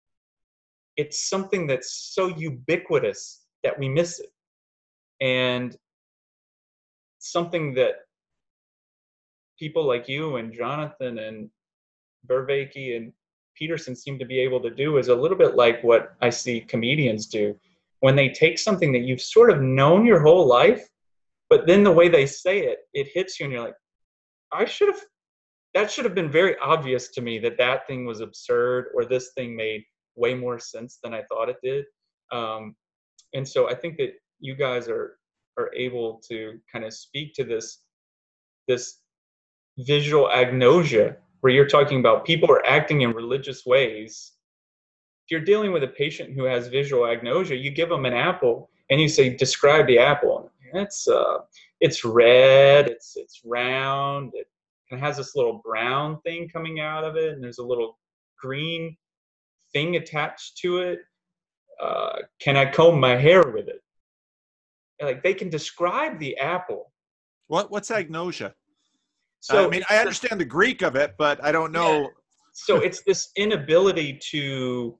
it's something that's so ubiquitous that we miss it. And something that people like you and Jonathan and Vervaeke and Peterson seem to be able to do is a little bit like what I see comedians do. When they take something that you've sort of known your whole life, but then the way they say it, it hits you and you're like, I should have, that should have been very obvious to me that that thing was absurd, or this thing made way more sense than I thought it did. Um, and so I think that you guys are are able to kind of speak to this, this visual agnosia, where you're talking about people are acting in religious ways. If you're dealing with a patient who has visual agnosia, you give them an apple and you say, describe the apple. It's uh, it's red, it's it's round, it kind of has this little brown thing coming out of it, and there's a little green thing attached to it. Uh, can I comb my hair with it? Like, they can describe the apple. What what's agnosia? So I mean, I understand the Greek of it, but I don't know. Yeah. So it's this inability to,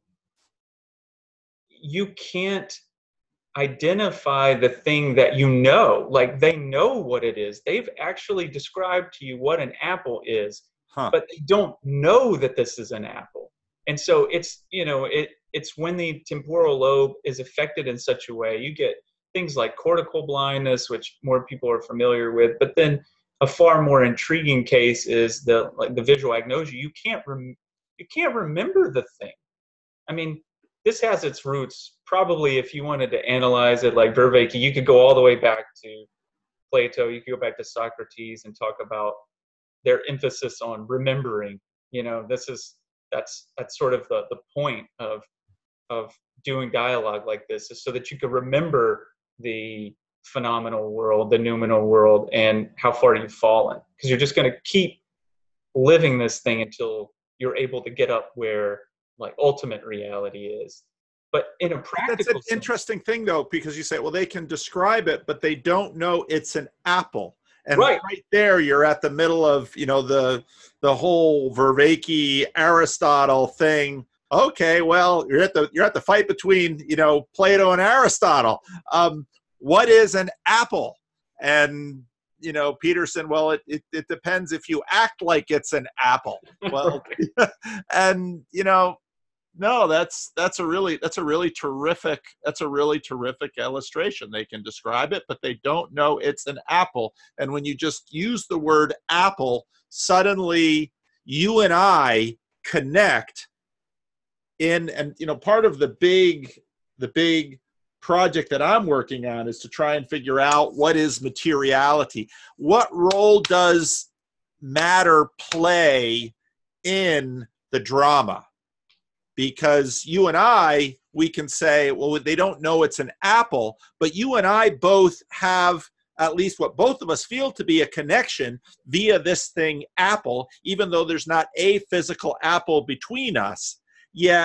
you can't identify the thing that you know. Like, they know what it is. They've actually described to you what an apple is, Huh. but they don't know that this is an apple. And so it's, you know, it it's when the temporal lobe is affected in such a way, you get things like cortical blindness, which more people are familiar with, but then a far more intriguing case is the like the visual agnosia. You can't rem- you can't remember the thing. I mean, this has its roots. Probably, if you wanted to analyze it like Vervaeke, you could go all the way back to Plato. You could go back to Socrates and talk about their emphasis on remembering. You know, this is that's that's sort of the the point of of doing dialogue like this, is so that you could remember the phenomenal world, the noumenal world, and how far you've fallen. Because you're just going to keep living this thing until you're able to get up where like ultimate reality is. But in a practical That's an sense, interesting thing, though, because you say, well, they can describe it, but they don't know it's an apple. And right. right there, you're at the middle of, you know, the the whole Vervaeke Aristotle thing. Okay, well, you're at the you're at the fight between, you know, Plato and Aristotle. Um, what is an apple? And, you know, Peterson, well, it, it, it depends if you act like it's an apple. Well, and, you know, no, that's that's a really that's a really terrific that's a really terrific illustration. They can describe it, but they don't know it's an apple. And when you just use the word apple, suddenly you and I connect in, and you know, part of the big the big project that I'm working on is to try and figure out what is materiality. What role does matter play in the drama? Because you and I, we can say, well, they don't know it's an apple, but you and I both have at least what both of us feel to be a connection via this thing, apple, even though there's not a physical apple between us. Yet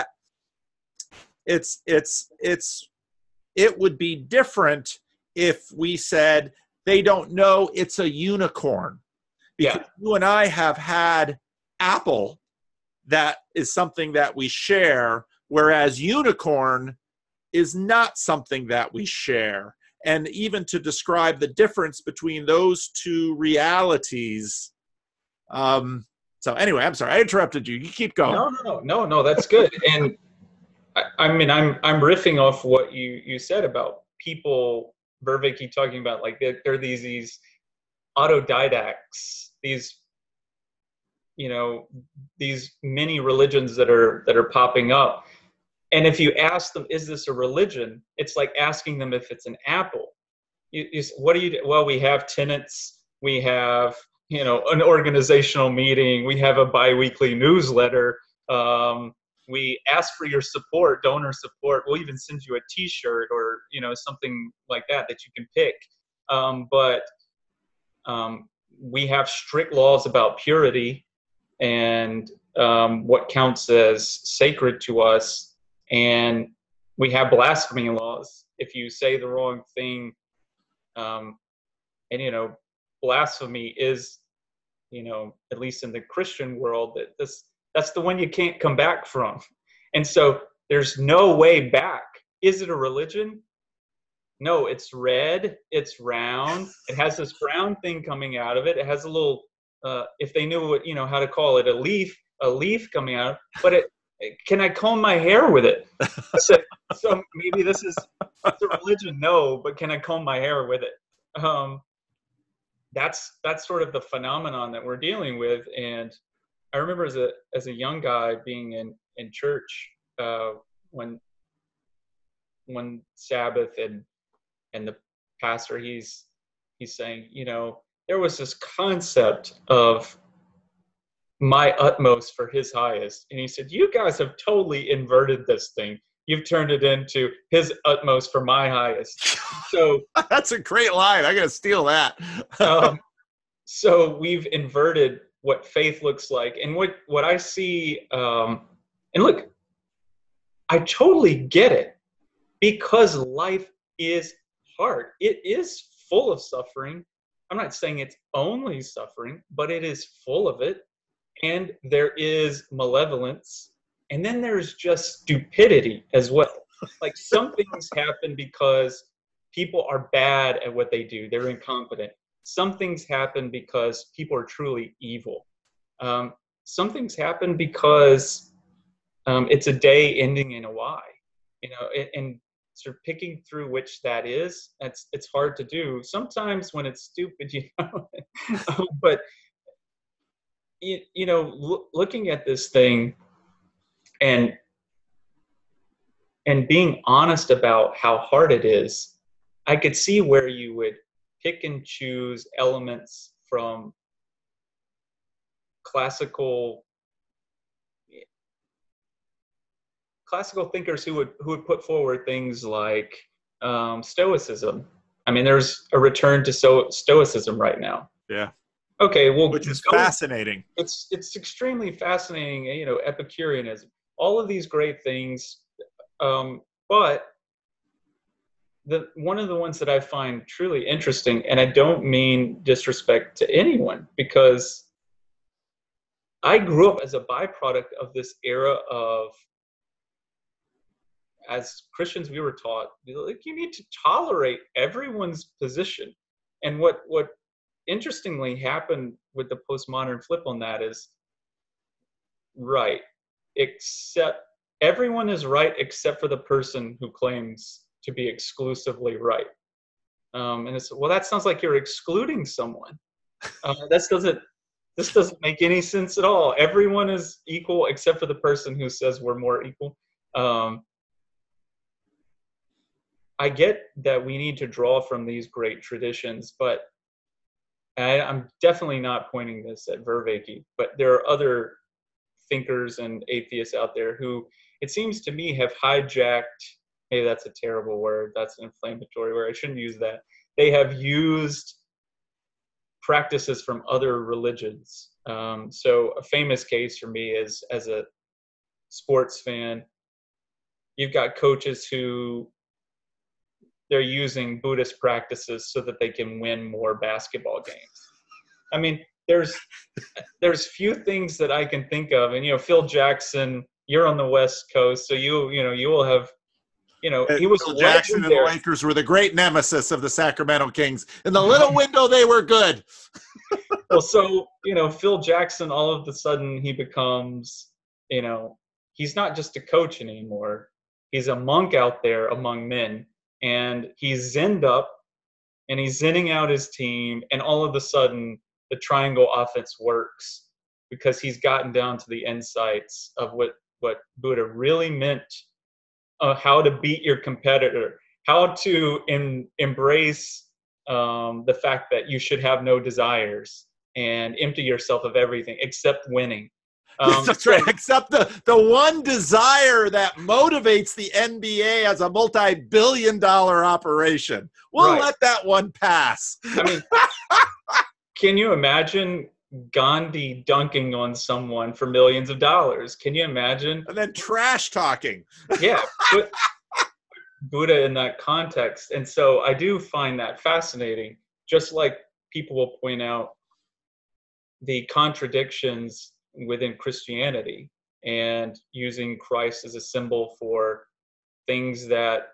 it's, it's, it's, it would be different if we said they don't know it's a unicorn. Because yeah. You and I have had apple, that is something that we share, whereas unicorn is not something that we share. And even to describe the difference between those two realities. Um, so anyway, I'm sorry, I interrupted you. You keep going. No, no, no, no, no, that's good. And I, I mean, I'm I'm riffing off what you, you said about people, Vervaeke talking about, like there, there are these, these autodidacts, these, you know, these mini religions that are that are popping up. And if you ask them, is this a religion? It's like asking them if it's an apple. You, you, what do you do? Well, we have tenets, we have, you know, an organizational meeting, we have a biweekly newsletter, um, we ask for your support, donor support. We'll even send you a T-shirt or, you know, something like that that you can pick. Um, but um, we have strict laws about purity and um, what counts as sacred to us. And we have blasphemy laws. If you say the wrong thing, um, and, you know, blasphemy is, you know, at least in the Christian world, that this, that's the one you can't come back from. And so there's no way back. Is it a religion? No, it's red, it's round, it has this brown thing coming out of it. It has a little, uh, if they knew what, you know, how to call it, a leaf, a leaf coming out, but it, can I comb my hair with it? So, so maybe this is it's a religion, no, but can I comb my hair with it? Um, that's that's sort of the phenomenon that we're dealing with. And I remember as a as a young guy being in in church uh, when one Sabbath, and and the pastor he's he's saying, you know, there was this concept of my utmost for his highest. And he said, you guys have totally inverted this thing. You've turned it into his utmost for my highest. So that's a great line. I got to steal that. um, so we've inverted what faith looks like. And what, what I see, um, and look, I totally get it, because life is hard. It is full of suffering. I'm not saying it's only suffering, but it is full of it. And there is malevolence, and then there's just stupidity as well. Like, some things happen because people are bad at what they do. They're incompetent. Some things happen because people are truly evil. Um, some things happen because um, it's a day ending in a Y. You know, and, and sort of picking through which that is, that's it's hard to do. Sometimes when it's stupid, you know, but You, you know, lo- looking at this thing and and being honest about how hard it is, I could see where you would pick and choose elements from classical classical thinkers who would who would put forward things like um, Stoicism. I mean, there's a return to so- Stoicism right now. Yeah. Okay, well, which is go, fascinating. It's it's extremely fascinating. You know, Epicureanism, all of these great things, um, but the one of the ones that I find truly interesting, and I don't mean disrespect to anyone, because I grew up as a byproduct of this era of, as Christians, we were taught, like, you need to tolerate everyone's position. And what what interestingly happened with the postmodern flip on that is, right, except everyone is right except for the person who claims to be exclusively right. Um, and it's, well, that sounds like you're excluding someone. Uh, this doesn't this doesn't make any sense at all. Everyone is equal except for the person who says we're more equal. Um, I get that we need to draw from these great traditions, but I, I'm definitely not pointing this at Vervaeke, but there are other thinkers and atheists out there who, it seems to me, have hijacked, hey, that's a terrible word, that's an inflammatory word, I shouldn't use that. They have used practices from other religions. Um, so a famous case for me is, as a sports fan, you've got coaches who they're using Buddhist practices so that they can win more basketball games. I mean, there's there's few things that I can think of. And, you know, Phil Jackson, you're on the West Coast, so you you know you will have, you know, he was Phil Jackson and the Lakers were the great nemesis of the Sacramento Kings. In the little window, they were good. Well, so, you know, Phil Jackson, all of a sudden he becomes, you know, he's not just a coach anymore. He's a monk out there among men. And he's zenned up, and he's zinning out his team, and all of a sudden the triangle offense works because he's gotten down to the insights of what what Buddha really meant, uh, how to beat your competitor, how to in, embrace um, the fact that you should have no desires and empty yourself of everything except winning. Yes, Um, that's so, right. Except the, the one desire that motivates the N B A as a multi-billion dollar operation. We'll right. let that one pass. I mean, can you imagine Gandhi dunking on someone for millions of dollars? Can you imagine? And then trash talking. Yeah, put Buddha in that context. And so I do find that fascinating, just like people will point out the contradictions within Christianity and using Christ as a symbol for things that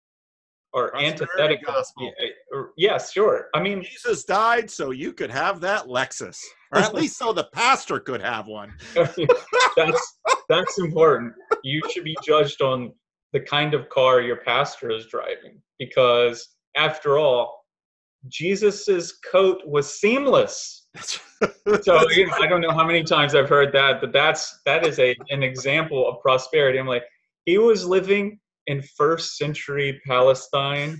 are Prosperity antithetical. gospel. Yes, sure. I mean, Jesus died so you could have that Lexus, or at least so the pastor could have one. that's that's important. You should be judged on the kind of car your pastor is driving, because after all, Jesus's coat was seamless. So you know, I don't know how many times I've heard that, but that's that is a an example of prosperity. I'm like, he was living in first century Palestine.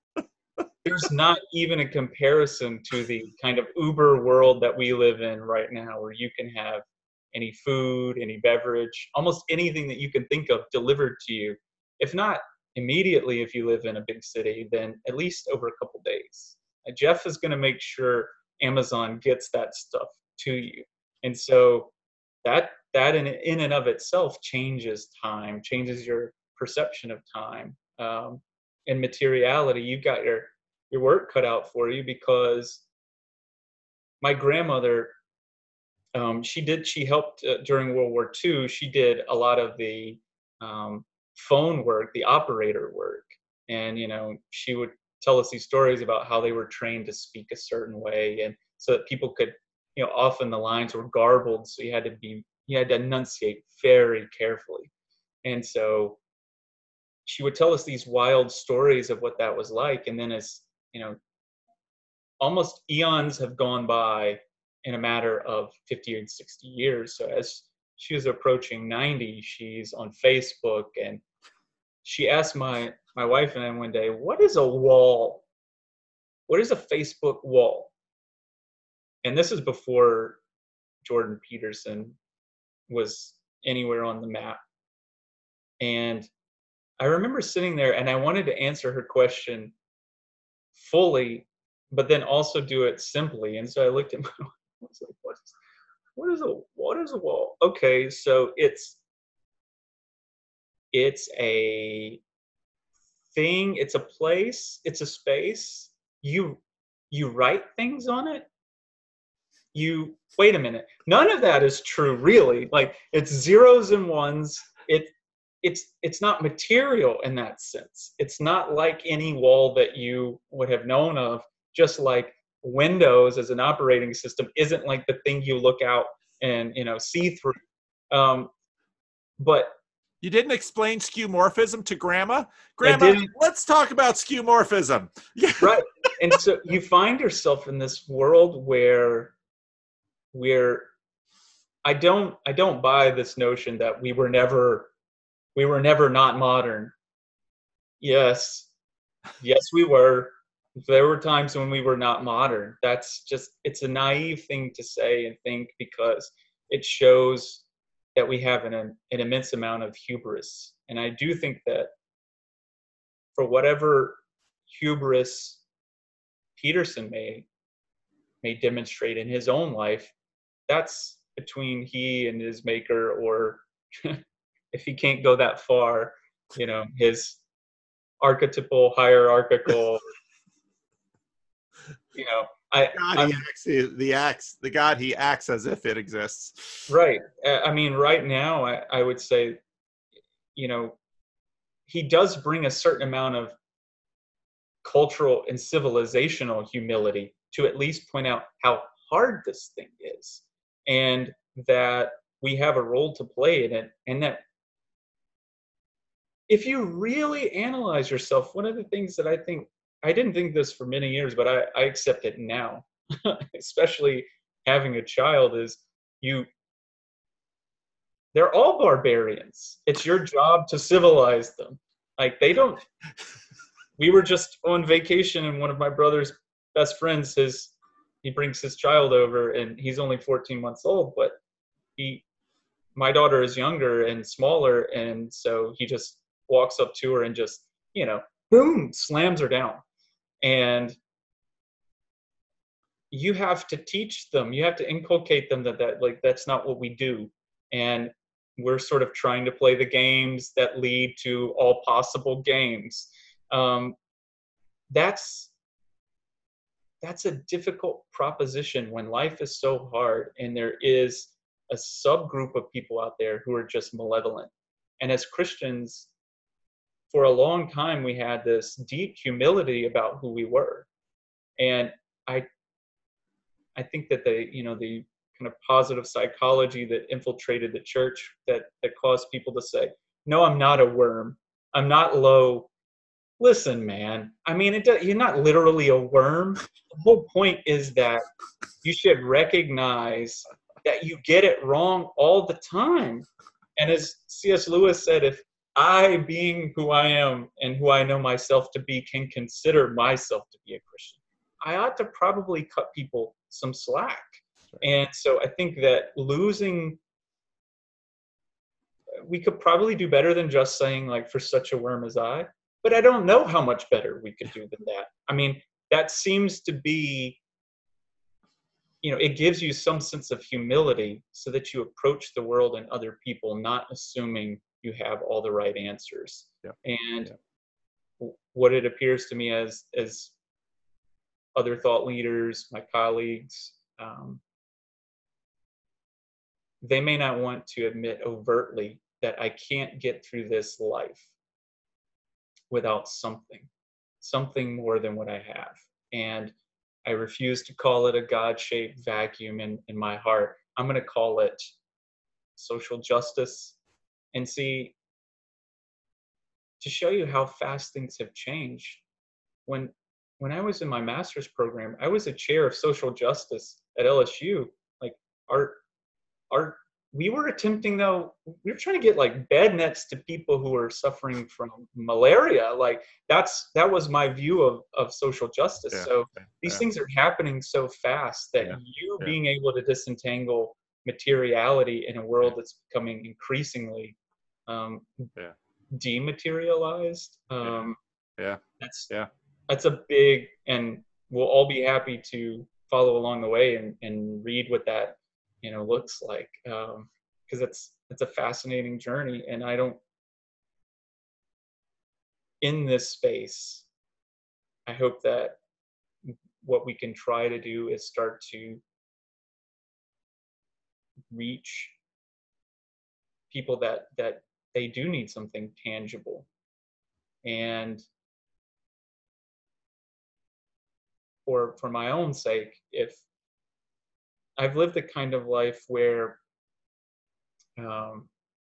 There's not even a comparison to the kind of uber world that we live in right now, where you can have any food, any beverage, almost anything that you can think of delivered to you. If not immediately, if you live in a big city, then at least over a couple days. And Jeff is going to make sure Amazon gets that stuff to you. And so that that in, in and of itself changes time, changes your perception of time. Um, and materiality, you've got your your work cut out for you, because my grandmother, um, she did she helped uh, during World War Two. She did a lot of the um, phone work, the operator work, and you know she would tell us these stories about how they were trained to speak a certain way, and so that people could, you know, often the lines were garbled, so you had to be you had to enunciate very carefully, and so she would tell us these wild stories of what that was like, and then as you know, almost eons have gone by in a matter of fifty or sixty years. So as she was approaching ninety, she's on Facebook, and she asked my my wife and I one day, "What is a wall? What is a Facebook wall?" And this is before Jordan Peterson was anywhere on the map. And I remember sitting there, and I wanted to answer her question fully, but then also do it simply. And so I looked at my wife, I was like, what is, what is a what is a wall? Okay, so it's it's a thing, it's a place, it's a space. You you write things on it. You wait a minute. None of that is true, really. Like, it's zeros and ones. It it's it's not material in that sense. It's not like any wall that you would have known of. Just like Windows as an operating system isn't like the thing you look out and you know see through. Um, but You didn't explain skeuomorphism to Grandma? I Grandma, didn't. let's talk about skeuomorphism. Yeah. Right. And so you find yourself in this world where we're I don't I don't buy this notion that we were never we were never not modern. Yes. Yes, we were. There were times when we were not modern. That's just it's a naive thing to say and think, because it shows that we have an an immense amount of hubris. And I do think that for whatever hubris Peterson may may demonstrate in his own life, that's between he and his maker, or if he can't go that far, you know, his archetypal, hierarchical, you know, I, God, I'm he acts, the acts, the God he acts as if it exists. right. I mean, right now, I, I would say, you know, he does bring a certain amount of cultural and civilizational humility to at least point out how hard this thing is, and that we have a role to play in it, and that if you really analyze yourself, one of the things that I think I didn't think this for many years, but I, I accept it now, especially having a child is you, they're all barbarians. It's your job to civilize them. Like they don't, we were just on vacation and one of my brother's best friends, his, he brings his child over and he's only fourteen months old, but he, my daughter is younger and smaller. And so he just walks up to her and just, you know, boom, slams her down. And you have to teach them, you have to inculcate them that, that like, that's not what we do. And we're sort of trying to play the games that lead to all possible games. Um, that's, that's a difficult proposition when life is so hard and there is a subgroup of people out there who are just malevolent. And as Christians, for a long time, we had this deep humility about who we were. And I, I think that the, you know, the kind of positive psychology that infiltrated the church that, that caused people to say, no, I'm not a worm. I'm not low. Listen, man, I mean, it does, you're not literally a worm. The whole point is that you should recognize that you get it wrong all the time. And as C S Lewis said, if I, being who I am and who I know myself to be, can consider myself to be a Christian, I ought to probably cut people some slack. And so I think that losing, we could probably do better than just saying like, for such a worm as I, but I don't know how much better we could do than that. I mean, that seems to be, you know, it gives you some sense of humility so that you approach the world and other people, not assuming you have all the right answers. Yeah. And yeah. what it appears to me as, as other thought leaders, my colleagues, um, they may not want to admit overtly that I can't get through this life without something, something more than what I have. And I refuse to call it a God-shaped vacuum in, in my heart. I'm going to call it social justice. And see, to show you how fast things have changed, when when I was in my master's program, I was a chair of social justice at L S U. Like our our we were attempting though, we were trying to get like bed nets to people who are suffering from malaria. Like that's that was my view of, of social justice. Yeah, so yeah, these yeah. things are happening so fast that Yeah, you yeah. being able to disentangle materiality in a world that's becoming increasingly um, Yeah. dematerialized. Um, yeah. That's Yeah. that's a big, and we'll all be happy to follow along the way and, and read what that, you know, looks like. Um, because it's, it's a fascinating journey. And I don't, in this space, I hope that what we can try to do is start to reach people that, that they do need something tangible. And for, for my own sake, if I've lived a kind of life where um,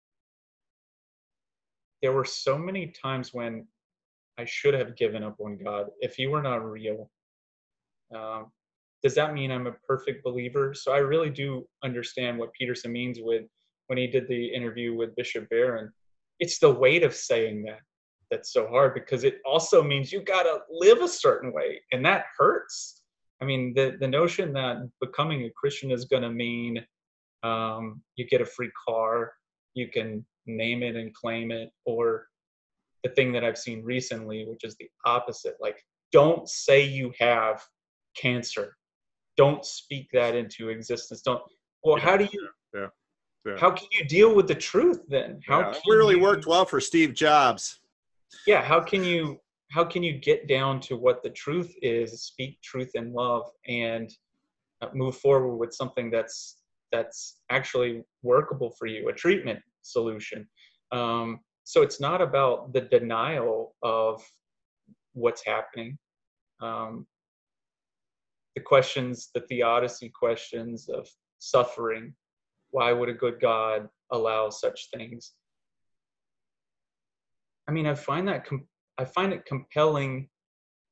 there were so many times when I should have given up on God. If he were not real, um, does that mean I'm a perfect believer? So I really do understand what Peterson means with when he did the interview with Bishop Barron. It's the weight of saying that that's so hard, because it also means you got to live a certain way, and that hurts. I mean, the, the notion that becoming a Christian is going to mean um, you get a free car, you can name it and claim it, or the thing that I've seen recently, which is the opposite. Like, don't say you have cancer. Don't speak that into existence. Don't. Well, yeah, how do you? Yeah, yeah. How can you deal with the truth then? How yeah, can it really you, worked well for Steve Jobs. Yeah. How can you? How can you get down to what the truth is? Speak truth in love and move forward with something that's that's actually workable for you, a treatment solution. Um, so it's not about the denial of what's happening. Um, the questions, the theodicy questions of suffering, why would a good God allow such things? I mean, I find that com- I find it compelling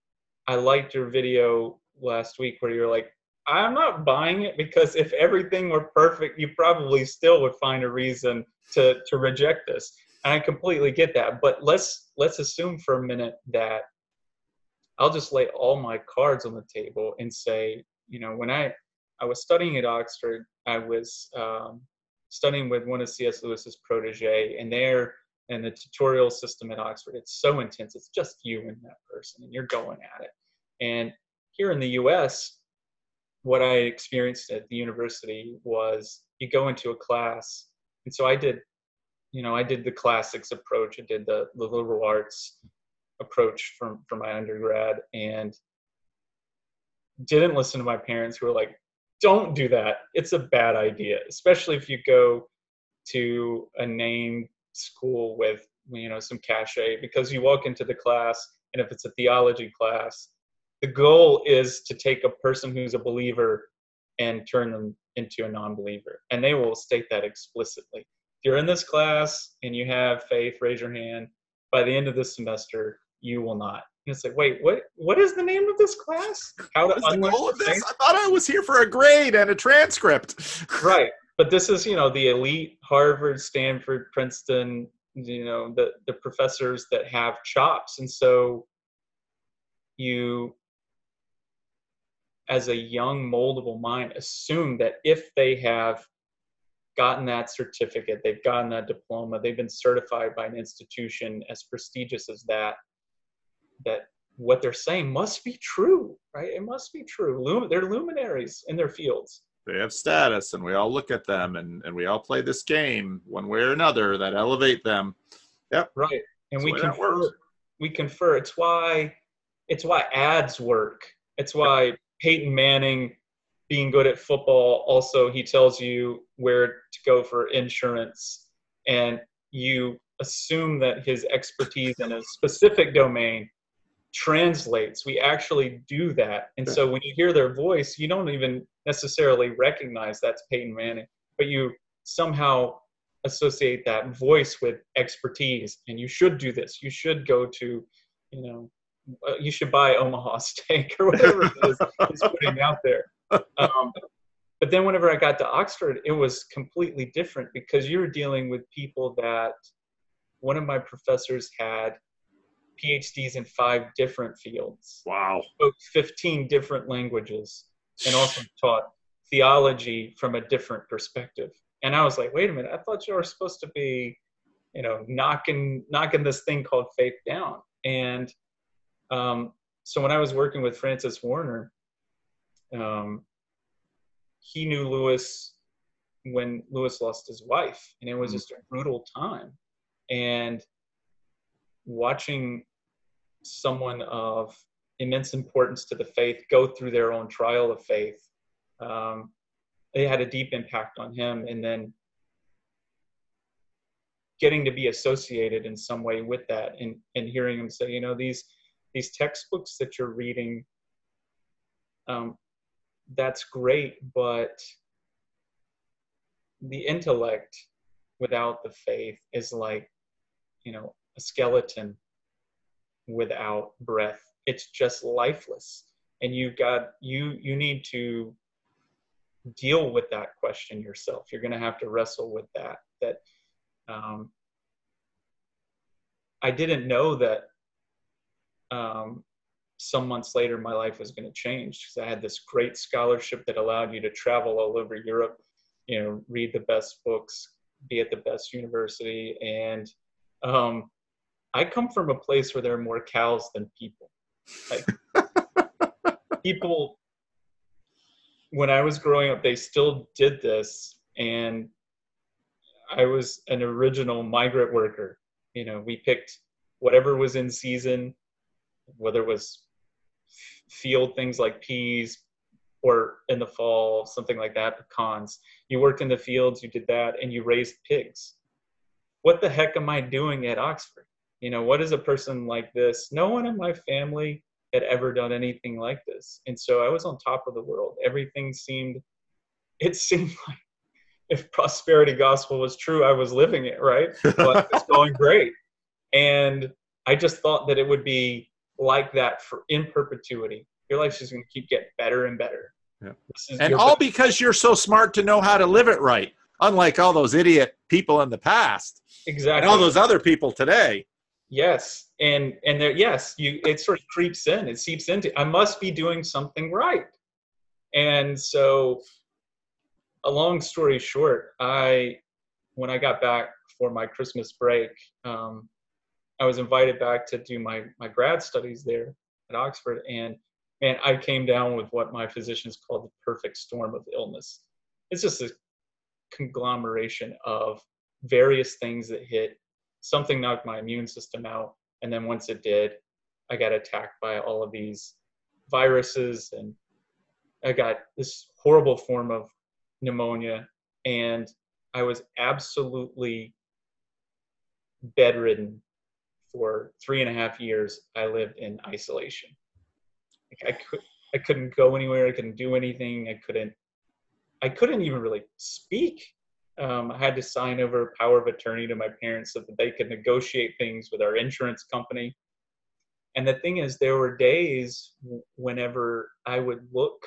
I liked your video last week where you're like, I'm not buying it because if everything were perfect, you probably still would find a reason to to reject this. And I completely get that. But let's let's assume for a minute that I'll just lay all my cards on the table and say, you know, when I I was studying at Oxford, I was um, studying with one of C S. Lewis's protege, and there in the tutorial system at Oxford, it's so intense. It's just you and that person, and you're going at it. And here in the U S, what I experienced at the university was you go into a class, and so I did, you know, I did the classics approach, I did the, the liberal arts approach from from my undergrad, and didn't listen to my parents who were like, don't do that. It's a bad idea, especially if you go to a named school with, you know, some cachet, because you walk into the class, and if it's a theology class, the goal is to take a person who's a believer and turn them into a non-believer. And they will state that explicitly. If you're in this class and you have faith, raise your hand. By the end of this semester, you will not. And it's like, wait, what? What is the name of this class? How What to is the goal of this? faith? I thought I was here for a grade and a transcript. Right. But this is, you know, the elite Harvard, Stanford, Princeton, you know, the, the professors that have chops. And so you, as a young moldable mind, assume that if they have gotten that certificate, they've gotten that diploma, they've been certified by an institution as prestigious as that, that what they're saying must be true, right? It must be true. Lum- they're luminaries in their fields. They have status, and we all look at them, and, and we all play this game one way or another that elevate them. Yep. Right. And That's we the way that confer. works. We confer. It's why it's why ads work. It's why Peyton Manning, being good at football, also he tells you where to go for insurance, and you assume that his expertise in a specific domain translates. We actually do that. And so when you hear their voice, you don't even necessarily recognize that's Peyton Manning, but you somehow associate that voice with expertise. And you should do this. You should go to, you know, uh, you should buy Omaha steak or whatever it is he's putting out there. Um, but then whenever I got to Oxford, it was completely different, because you were dealing with people that one of my professors had P H Ds in five different fields. Wow. Spoke fifteen different languages, and also taught theology from a different perspective. And I was like, wait a minute, I thought you were supposed to be, you know, knocking knocking this thing called faith down. And um, so when I was working with Francis Warner, um, he knew Lewis when Lewis lost his wife, and it was just a brutal time. And watching someone of immense importance to the faith go through their own trial of faith, um, it had a deep impact on him. And then getting to be associated in some way with that, and, and hearing him say, you know, these these textbooks that you're reading, um, that's great, but the intellect without the faith is like, you know, a skeleton without breath. It's just lifeless. And you've got, you, you need to deal with that question yourself. You're going to have to wrestle with that, that, um, I didn't know that, um, some months later, my life was going to change, because I had this great scholarship that allowed you to travel all over Europe, you know, read the best books, be at the best university. And, um, I come from a place where there are more cows than people. Like, people, when I was growing up, they still did this. And I was an original migrant worker. You know, we picked whatever was in season, whether it was field things like peas, or in the fall, something like that, pecans. You worked in the fields, you did that, and you raised pigs. What the heck am I doing at Oxford? You know, what is a person like this? No one in my family had ever done anything like this. And so I was on top of the world. Everything seemed, it seemed like if prosperity gospel was true, I was living it, right? But it's going great. And I just thought that it would be like that for in perpetuity. Your life's just going to keep getting better and better. Yeah. This is And your all because you're so smart to know how to live it right, unlike all those idiot people in the past exactly and all those other people today. Yes, and and there, yes, you it sort of creeps in. It seeps into. I must be doing something right, and so, a long story short, I when I got back for my Christmas break, um, I was invited back to do my my grad studies there at Oxford, and man, I came down with what my physicians called the perfect storm of illness. It's just a conglomeration of various things that hit. Something knocked my immune system out, and then once it did, I got attacked by all of these viruses, and I got this horrible form of pneumonia, and I was absolutely bedridden for three and a half years. I lived in isolation. Like I could, I couldn't go anywhere. I couldn't do anything. I couldn't, I couldn't even really speak. Um, I had to sign over a power of attorney to my parents so that they could negotiate things with our insurance company. And the thing is, there were days whenever I would look,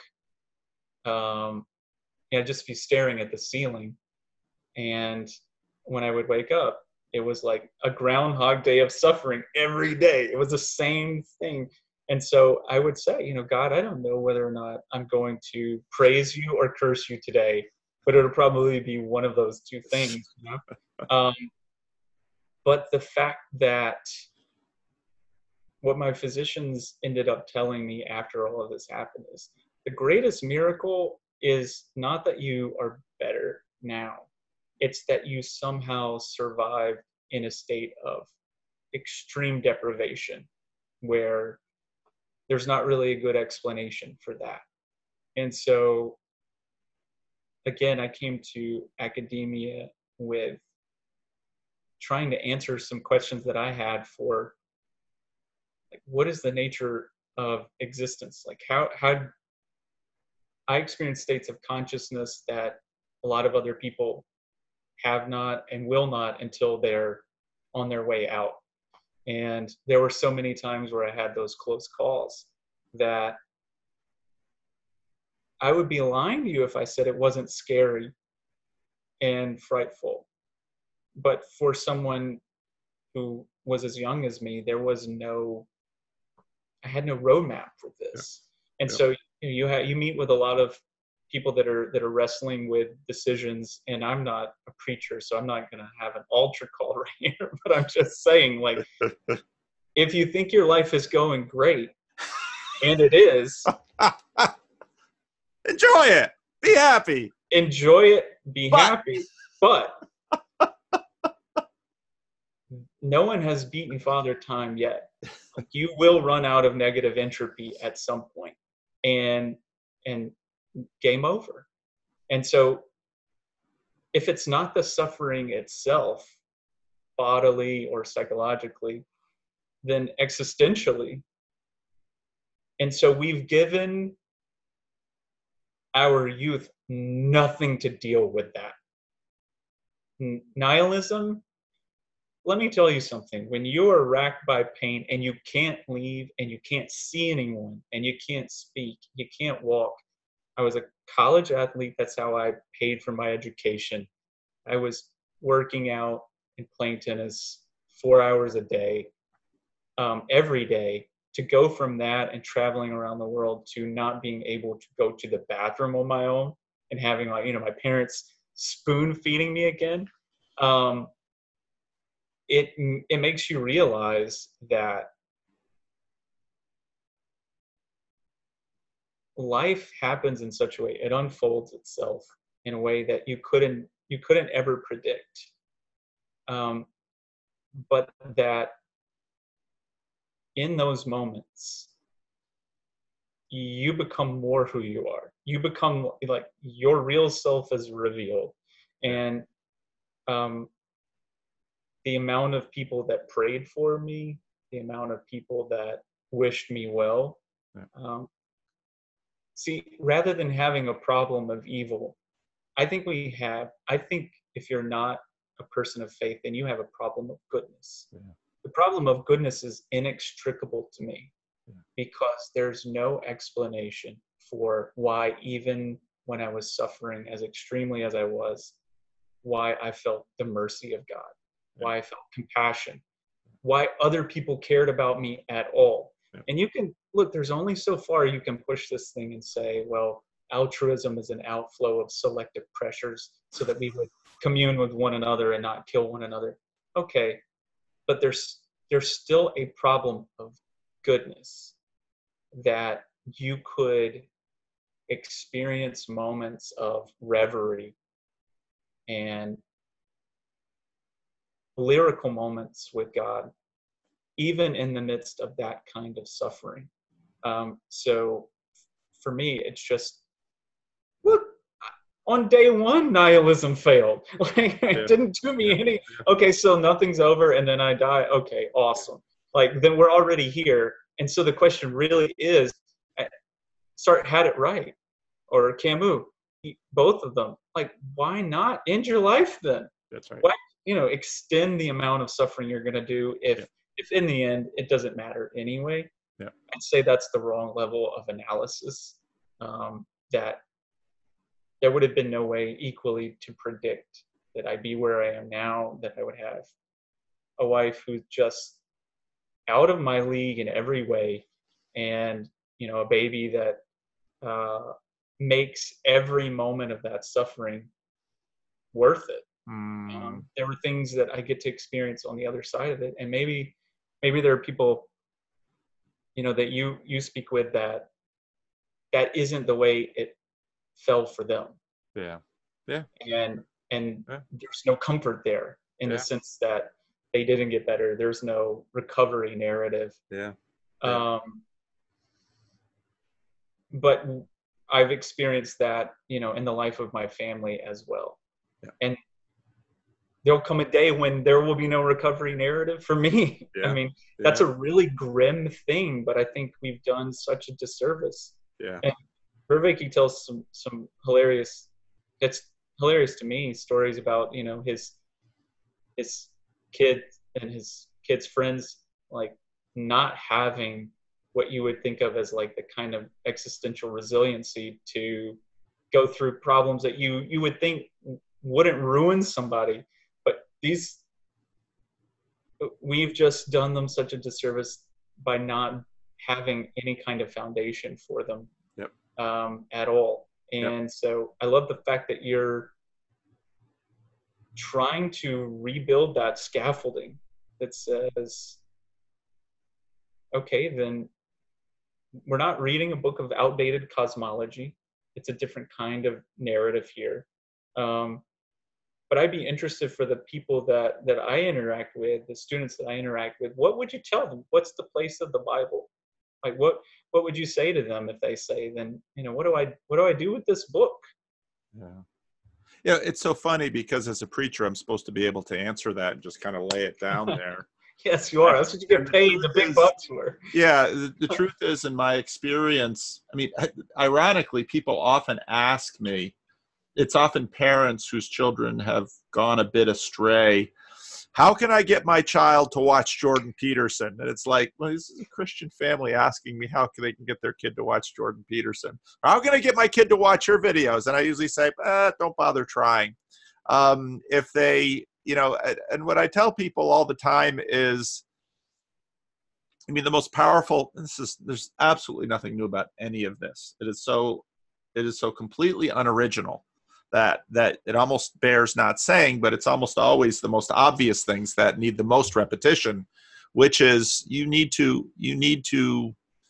um, you know, just be staring at the ceiling. And when I would wake up, it was like a groundhog day of suffering every day. It was the same thing. And so I would say, you know, God, I don't know whether or not I'm going to praise you or curse you today, but it'll probably be one of those two things. You know? um, but the fact that what my physicians ended up telling me after all of this happened is the greatest miracle is not that you are better now. It's that you somehow survived in a state of extreme deprivation where there's not really a good explanation for that. And so, again, I came to academia with trying to answer some questions that I had for, like, what is the nature of existence? Like, how, how I experience states of consciousness that a lot of other people have not and will not until they're on their way out. And there were so many times where I had those close calls that I would be lying to you if I said it wasn't scary and frightful. But for someone who was as young as me, there was no, I had no roadmap for this. Yeah. And yeah. so you, know, you, ha- you meet with a lot of people that are that are wrestling with decisions, and I'm not a preacher, so I'm not going to have an altar call right here, but I'm just saying, like, if you think your life is going great, and it is, enjoy it, be happy, enjoy it, be but. happy, but no one has beaten Father Time yet. You will run out of negative entropy at some point, and and game over. And so if it's not the suffering itself, bodily or psychologically, then existentially. And so we've given our youth nothing to deal with that. Nihilism, let me tell you something. When you are racked by pain and you can't leave and you can't see anyone and you can't speak, you can't walk. I was a college athlete. That's how I paid for my education. I was working out and playing tennis four hours a day, um, every day. To go from that and traveling around the world to not being able to go to the bathroom on my own and having, like, you know, my parents spoon feeding me again. Um, it it makes you realize that life happens in such a way, it unfolds itself in a way that you couldn't you couldn't ever predict. Um, but that in those moments, you become more who you are. You become, like, your real self is revealed. And um, the amount of people that prayed for me, the amount of people that wished me well. Um, see, rather than having a problem of evil, I think we have, I think if you're not a person of faith, then you have a problem of goodness. Yeah. The problem of goodness is inextricable to me. because there's no explanation for why, even when I was suffering as extremely as I was, why I felt the mercy of God, why I felt compassion, why other people cared about me at all. Yeah. And you can look, there's only so far you can push this thing and say, well, altruism is an outflow of selective pressures so that we would commune with one another and not kill one another. Okay, but there's there's still a problem of goodness, that you could experience moments of reverie and lyrical moments with God, even in the midst of that kind of suffering. Um, so for me, it's just, look, on day one, nihilism failed. Like, Yeah. it didn't do me Yeah. any, Yeah. okay, so nothing's over and then I die. Okay, awesome. Like, then we're already here. And so the question really is, Sartre had it right, or Camus, he, both of them. Like, why not end your life then? That's right. Why, you know, extend the amount of suffering you're going to do if, Yeah. if in the end it doesn't matter anyway? Yeah. I'd say that's the wrong level of analysis. Um, that there would have been no way equally to predict that I'd be where I am now, that I would have a wife who's just out of my league in every way, and, you know, a baby that uh, makes every moment of that suffering worth it. Mm. Um, there were things that I get to experience on the other side of it, and maybe, maybe there are people, you know, that you you speak with that that isn't the way it fell for them. Yeah. Yeah. And and Yeah. there's no comfort there, in Yeah. the sense that they didn't get better. There's no recovery narrative. Yeah. Yeah. Um, but I've experienced that, you know, in the life of my family as well. Yeah. And there'll come a day when there will be no recovery narrative for me. Yeah. I mean, that's Yeah. a really grim thing, but I think we've done such a disservice. Yeah. And Vervaeke tells some some hilarious, it's hilarious to me, stories about, you know, his his kid and his kids' friends, like, not having what you would think of as like the kind of existential resiliency to go through problems that you you would think wouldn't ruin somebody. But these, we've just done them such a disservice by not having any kind of foundation for them. Yep. um, at all. And yep. So I love the fact that you're trying to rebuild that scaffolding that says, okay, then we're not reading a book of outdated cosmology. It's a different kind of narrative here. Um, but I'd be interested, for the people that, that I interact with, the students that I interact with, what would you tell them? What's the place of the Bible? Like, what, what would you say to them if they say, then, you know, what do I, what do I do with this book? Yeah. Yeah. It's so funny because as a preacher, I'm supposed to be able to answer that and just kind of lay it down there. Yes, you are. That's what you get paid the big bucks for. Yeah. The, the truth is, in my experience, I mean, ironically, people often ask me, it's often parents whose children have gone a bit astray, how can I get my child to watch Jordan Peterson? And it's like, well, this is a Christian family asking me how they can get their kid to watch Jordan Peterson. How can I get my kid to watch your videos? And I usually say, eh, don't bother trying. Um, if they, you know, and what I tell people all the time is, I mean, the most powerful, this is, there's absolutely nothing new about any of this. It is so, it is so completely unoriginal that that it almost bears not saying, but it's almost always the most obvious things that need the most repetition, which is you need to you need to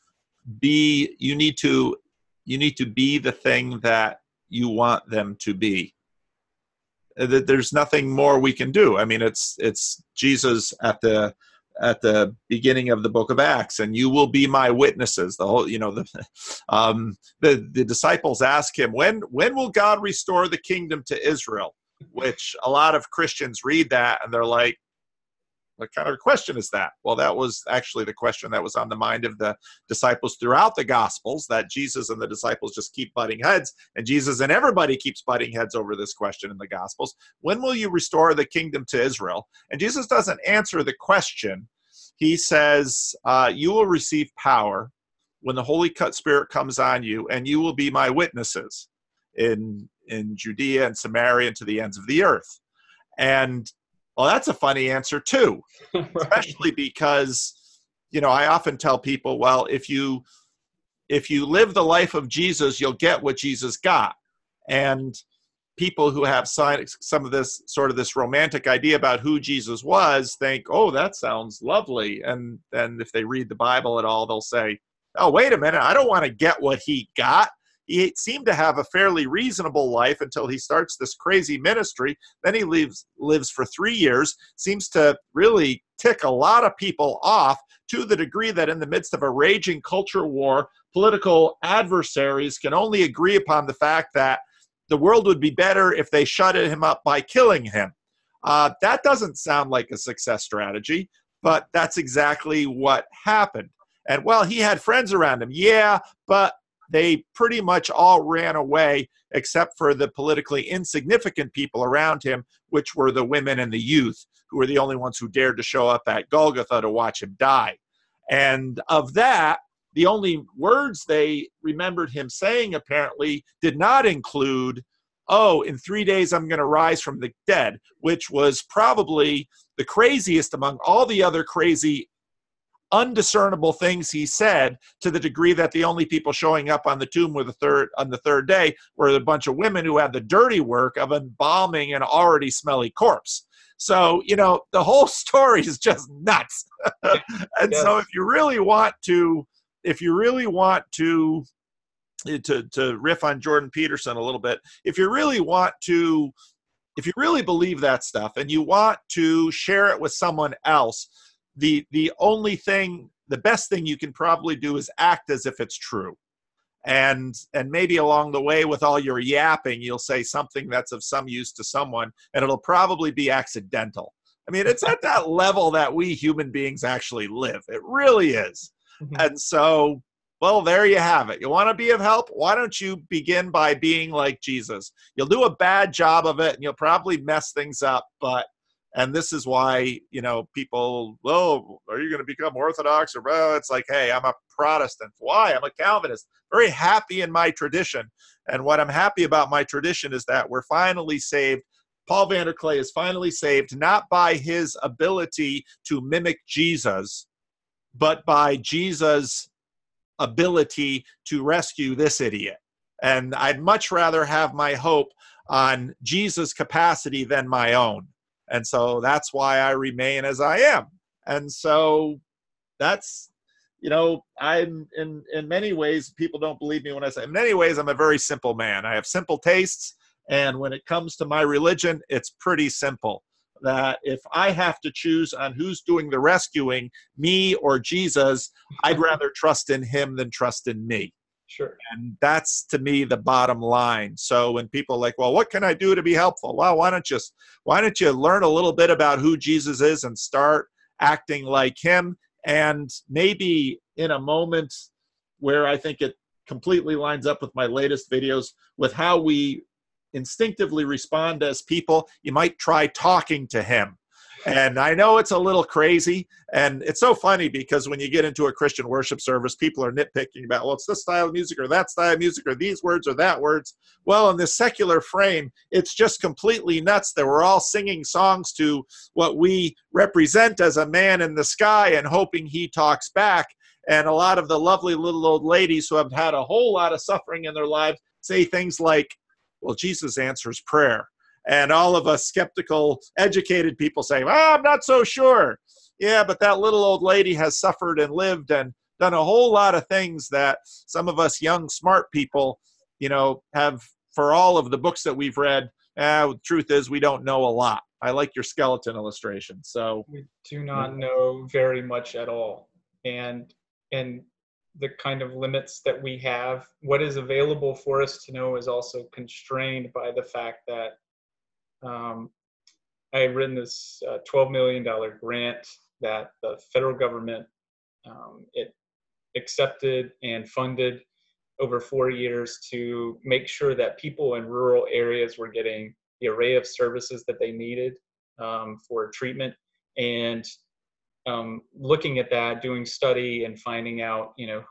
be you need to you need to be the thing that you want them to be. There's nothing more we can do. I mean, it's it's Jesus at the at the beginning of the book of Acts, and you will be my witnesses. The whole, you know, the, um, the, the disciples ask him, when, when will God restore the kingdom to Israel? Which a lot of Christians read that and they're like, what kind of question is that? Well, that was actually the question that was on the mind of the disciples throughout the Gospels, that Jesus and the disciples just keep butting heads, and Jesus and everybody keeps butting heads over this question in the Gospels. When will you restore the kingdom to Israel? And Jesus doesn't answer the question, he says, uh, you will receive power when the Holy Spirit comes on you, and you will be my witnesses in, in Judea and Samaria and to the ends of the earth. And, well, that's a funny answer too, Right. especially because, you know, I often tell people, well, if you, if you live the life of Jesus, you'll get what Jesus got. And people who have some of this sort of this romantic idea about who Jesus was think, oh, that sounds lovely. And then if they read the Bible at all, they'll say, oh, wait a minute, I don't want to get what he got. He seemed to have a fairly reasonable life until he starts this crazy ministry. Then he lives, lives for three years, seems to really tick a lot of people off to the degree that in the midst of a raging culture war, political adversaries can only agree upon the fact that the world would be better if they shut him up by killing him. Uh, that doesn't sound like a success strategy, but that's exactly what happened. And, well, he had friends around him. Yeah, but they pretty much all ran away except for the politically insignificant people around him, which were the women and the youth, who were the only ones who dared to show up at Golgotha to watch him die. And of that, the only words they remembered him saying apparently did not include, oh, in three days I'm going to rise from the dead, which was probably the craziest among all the other crazy, undiscernible things he said, to the degree that the only people showing up on the tomb were the third on the third day were a bunch of women who had the dirty work of embalming an already smelly corpse. So, you know, the whole story is just nuts. And Yes. so if you really want to, if you really want to, to, to riff on Jordan Peterson a little bit, if you really want to, if you really believe that stuff and you want to share it with someone else, the the only thing, the best thing you can probably do is act as if it's true. And and maybe along the way with all your yapping, you'll say something that's of some use to someone, and it'll probably be accidental. I mean, it's at that level that we human beings actually live. It really is. Mhm. And so, well, there you have it. You want to be of help? Why don't you begin by being like Jesus? You'll do a bad job of it, and you'll probably mess things up, but and this is why, you know, people, oh, are you going to become Orthodox? Or, well, it's like, hey, I'm a Protestant. Why? I'm a Calvinist. Very happy in my tradition. And what I'm happy about my tradition is that we're finally saved. Paul Vanderklay is finally saved, not by his ability to mimic Jesus, but by Jesus' ability to rescue this idiot. And I'd much rather have my hope on Jesus' capacity than my own. And so that's why I remain as I am. And so that's, you know, I'm in, in many ways, people don't believe me when I say, in many ways, I'm a very simple man. I have simple tastes. And when it comes to my religion, it's pretty simple. That if I have to choose on who's doing the rescuing, me or Jesus, I'd rather trust in him than trust in me. Sure. And that's, to me, the bottom line. So when people are like, well, what can I do to be helpful? Well, why don't you, why don't you learn a little bit about who Jesus is and start acting like him? And maybe in a moment where I think it completely lines up with my latest videos, with how we instinctively respond as people, you might try talking to him. And I know it's a little crazy, and it's so funny because when you get into a Christian worship service, people are nitpicking about, well, it's this style of music or that style of music or these words or that words. Well, in this secular frame, it's just completely nuts that we're all singing songs to what we represent as a man in the sky and hoping he talks back. And a lot of the lovely little old ladies who have had a whole lot of suffering in their lives say things like, well, Jesus answers prayer. And all of us skeptical, educated people say, well, I'm not so sure. Yeah, but that little old lady has suffered and lived and done a whole lot of things that some of us young, smart people, you know, have, for all of the books that we've read. Eh, the truth is, we don't know a lot. I like your skeleton illustration. So We do not know very much at all. And and the kind of limits that we have, what is available for us to know is also constrained by the fact that um, I had written this uh, twelve million dollars grant that the federal government um, it accepted and funded over four years to make sure that people in rural areas were getting the array of services that they needed um, for treatment. And um, looking at that, doing study and finding out, you know,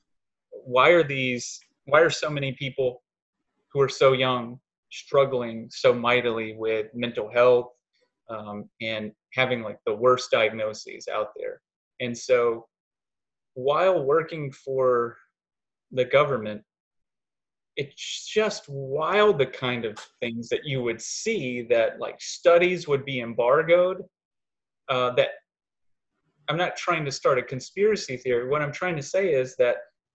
why are these, why are so many people who are so young struggling so mightily with mental health, um, and having like the worst diagnoses out there. And so while working for the government, it's just wild the kind of things that you would see, that like studies would be embargoed, uh, that I'm not trying to start a conspiracy theory. What I'm trying to say is that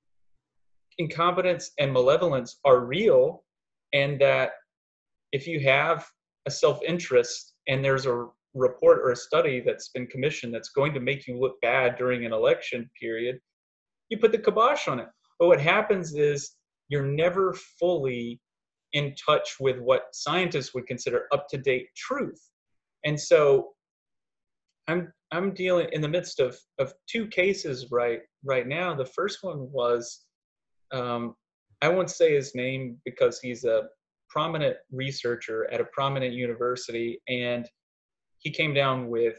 incompetence and malevolence are real, and that if you have a self-interest and there's a report or a study that's been commissioned that's going to make you look bad during an election period, you put the kibosh on it. But what happens is you're never fully in touch with what scientists would consider up-to-date truth. And so I'm I'm dealing in the midst of of two cases right right now. The first one was, um, I won't say his name because he's a prominent researcher at a prominent university, and he came down with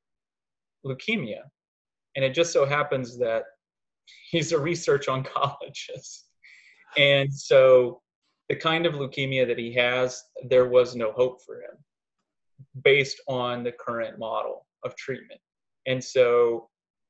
leukemia. And it just so happens that he's a research oncologist. And so the kind of leukemia that he has, there was no hope for him based on the current model of treatment. And so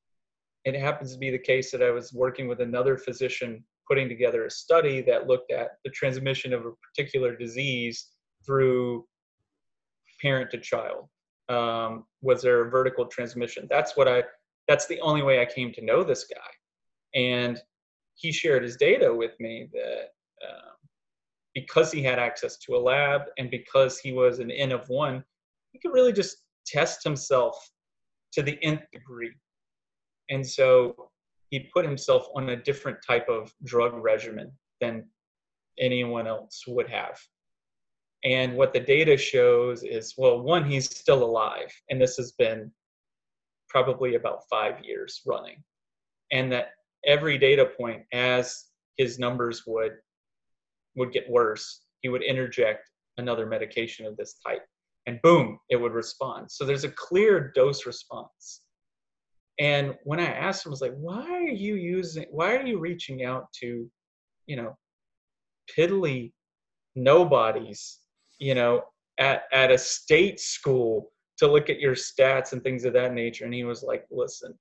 it happens to be the case that I was working with another physician putting together a study that looked at the transmission of a particular disease through parent to child. Um, was there a vertical transmission? That's what I, that's the only way I came to know this guy. And he shared his data with me that um, because he had access to a lab and because he was an N of one, he could really just test himself to the nth degree. And so he put himself on a different type of drug regimen than anyone else would have. And what the data shows is, well, one, he's still alive. And this has been probably about five years running. And that every data point, as his numbers would would get worse, he would interject another medication of this type. And boom, it would respond. So there's a clear dose response. And when I asked him, I was like, why are you using, why are you reaching out to, you know, piddly nobodies, you know, at, at a state school to look at your stats and things of that nature? And he was like, listen,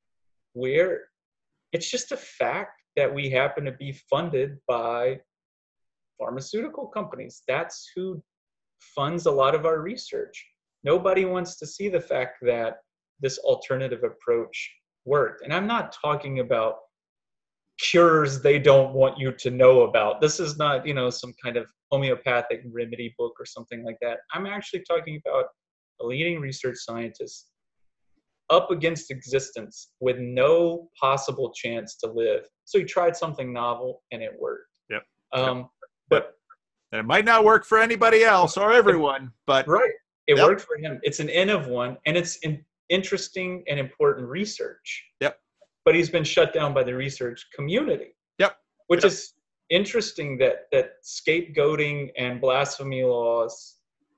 we're, it's just a fact that we happen to be funded by pharmaceutical companies. That's who funds a lot of our research. Nobody wants to see the fact that this alternative approach worked. And I'm not talking about cures they don't want you to know about. This is not, you know, some kind of homeopathic remedy book or something like that. I'm actually talking about a leading research scientist up against existence with no possible chance to live. So he tried something novel and it worked. Yep. Um, yep. But and it might not work for anybody else or everyone, but right, it yep. worked for him. It's an N of one, and it's in interesting and important research. Yep. But he's been shut down by the research community. Yep. Which yep. is interesting that that scapegoating and blasphemy laws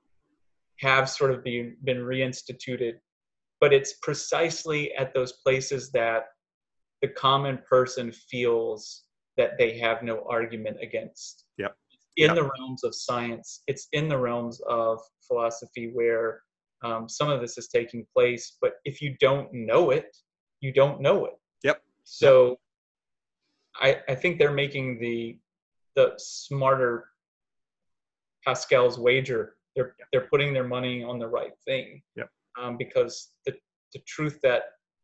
have sort of been, been reinstituted. But it's precisely at those places that the common person feels that they have no argument against. Yep. In yep. the realms of science, it's in the realms of philosophy where um, some of this is taking place. But if you don't know it, you don't know it. Yep. So yep. I, I think they're making the the smarter Pascal's wager. They're yep. they're putting their money on the right thing. Yep. Um, because the the truth that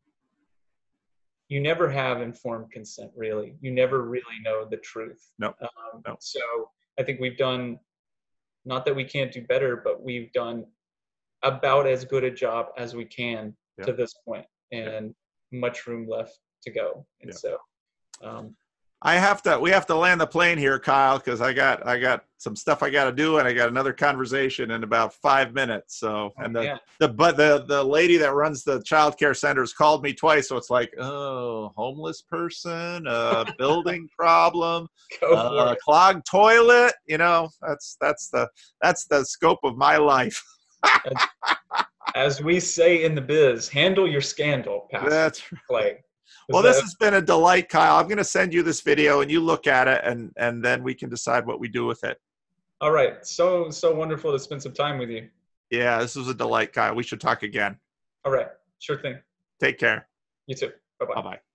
you never have informed consent, really. You never really know the truth. No. Um, no. So I think we've done, not that we can't do better, but we've done about as good a job as we can yeah. to this point, and yeah. much room left to go. And yeah. so um, I have to, we have to land the plane here, Kyle, because I got, I got some stuff I got to do, and I got another conversation in about five minutes. So, and the, yeah. the, but the, the lady that runs the child care centers called me twice. So it's like, oh, homeless person, uh, building problem, uh, clogged toilet. You know, that's, that's the, that's the scope of my life. As we say in the biz, handle your scandal, Pastor That's Clay. well, that, this has been a delight, Kyle. I'm going to send you this video and you look at it, and and then we can decide what we do with it. All right. So, so wonderful to spend some time with you. Yeah, this was a delight, Kyle. We should talk again. All right. Sure thing. Take care. You too. Bye-bye. Bye-bye.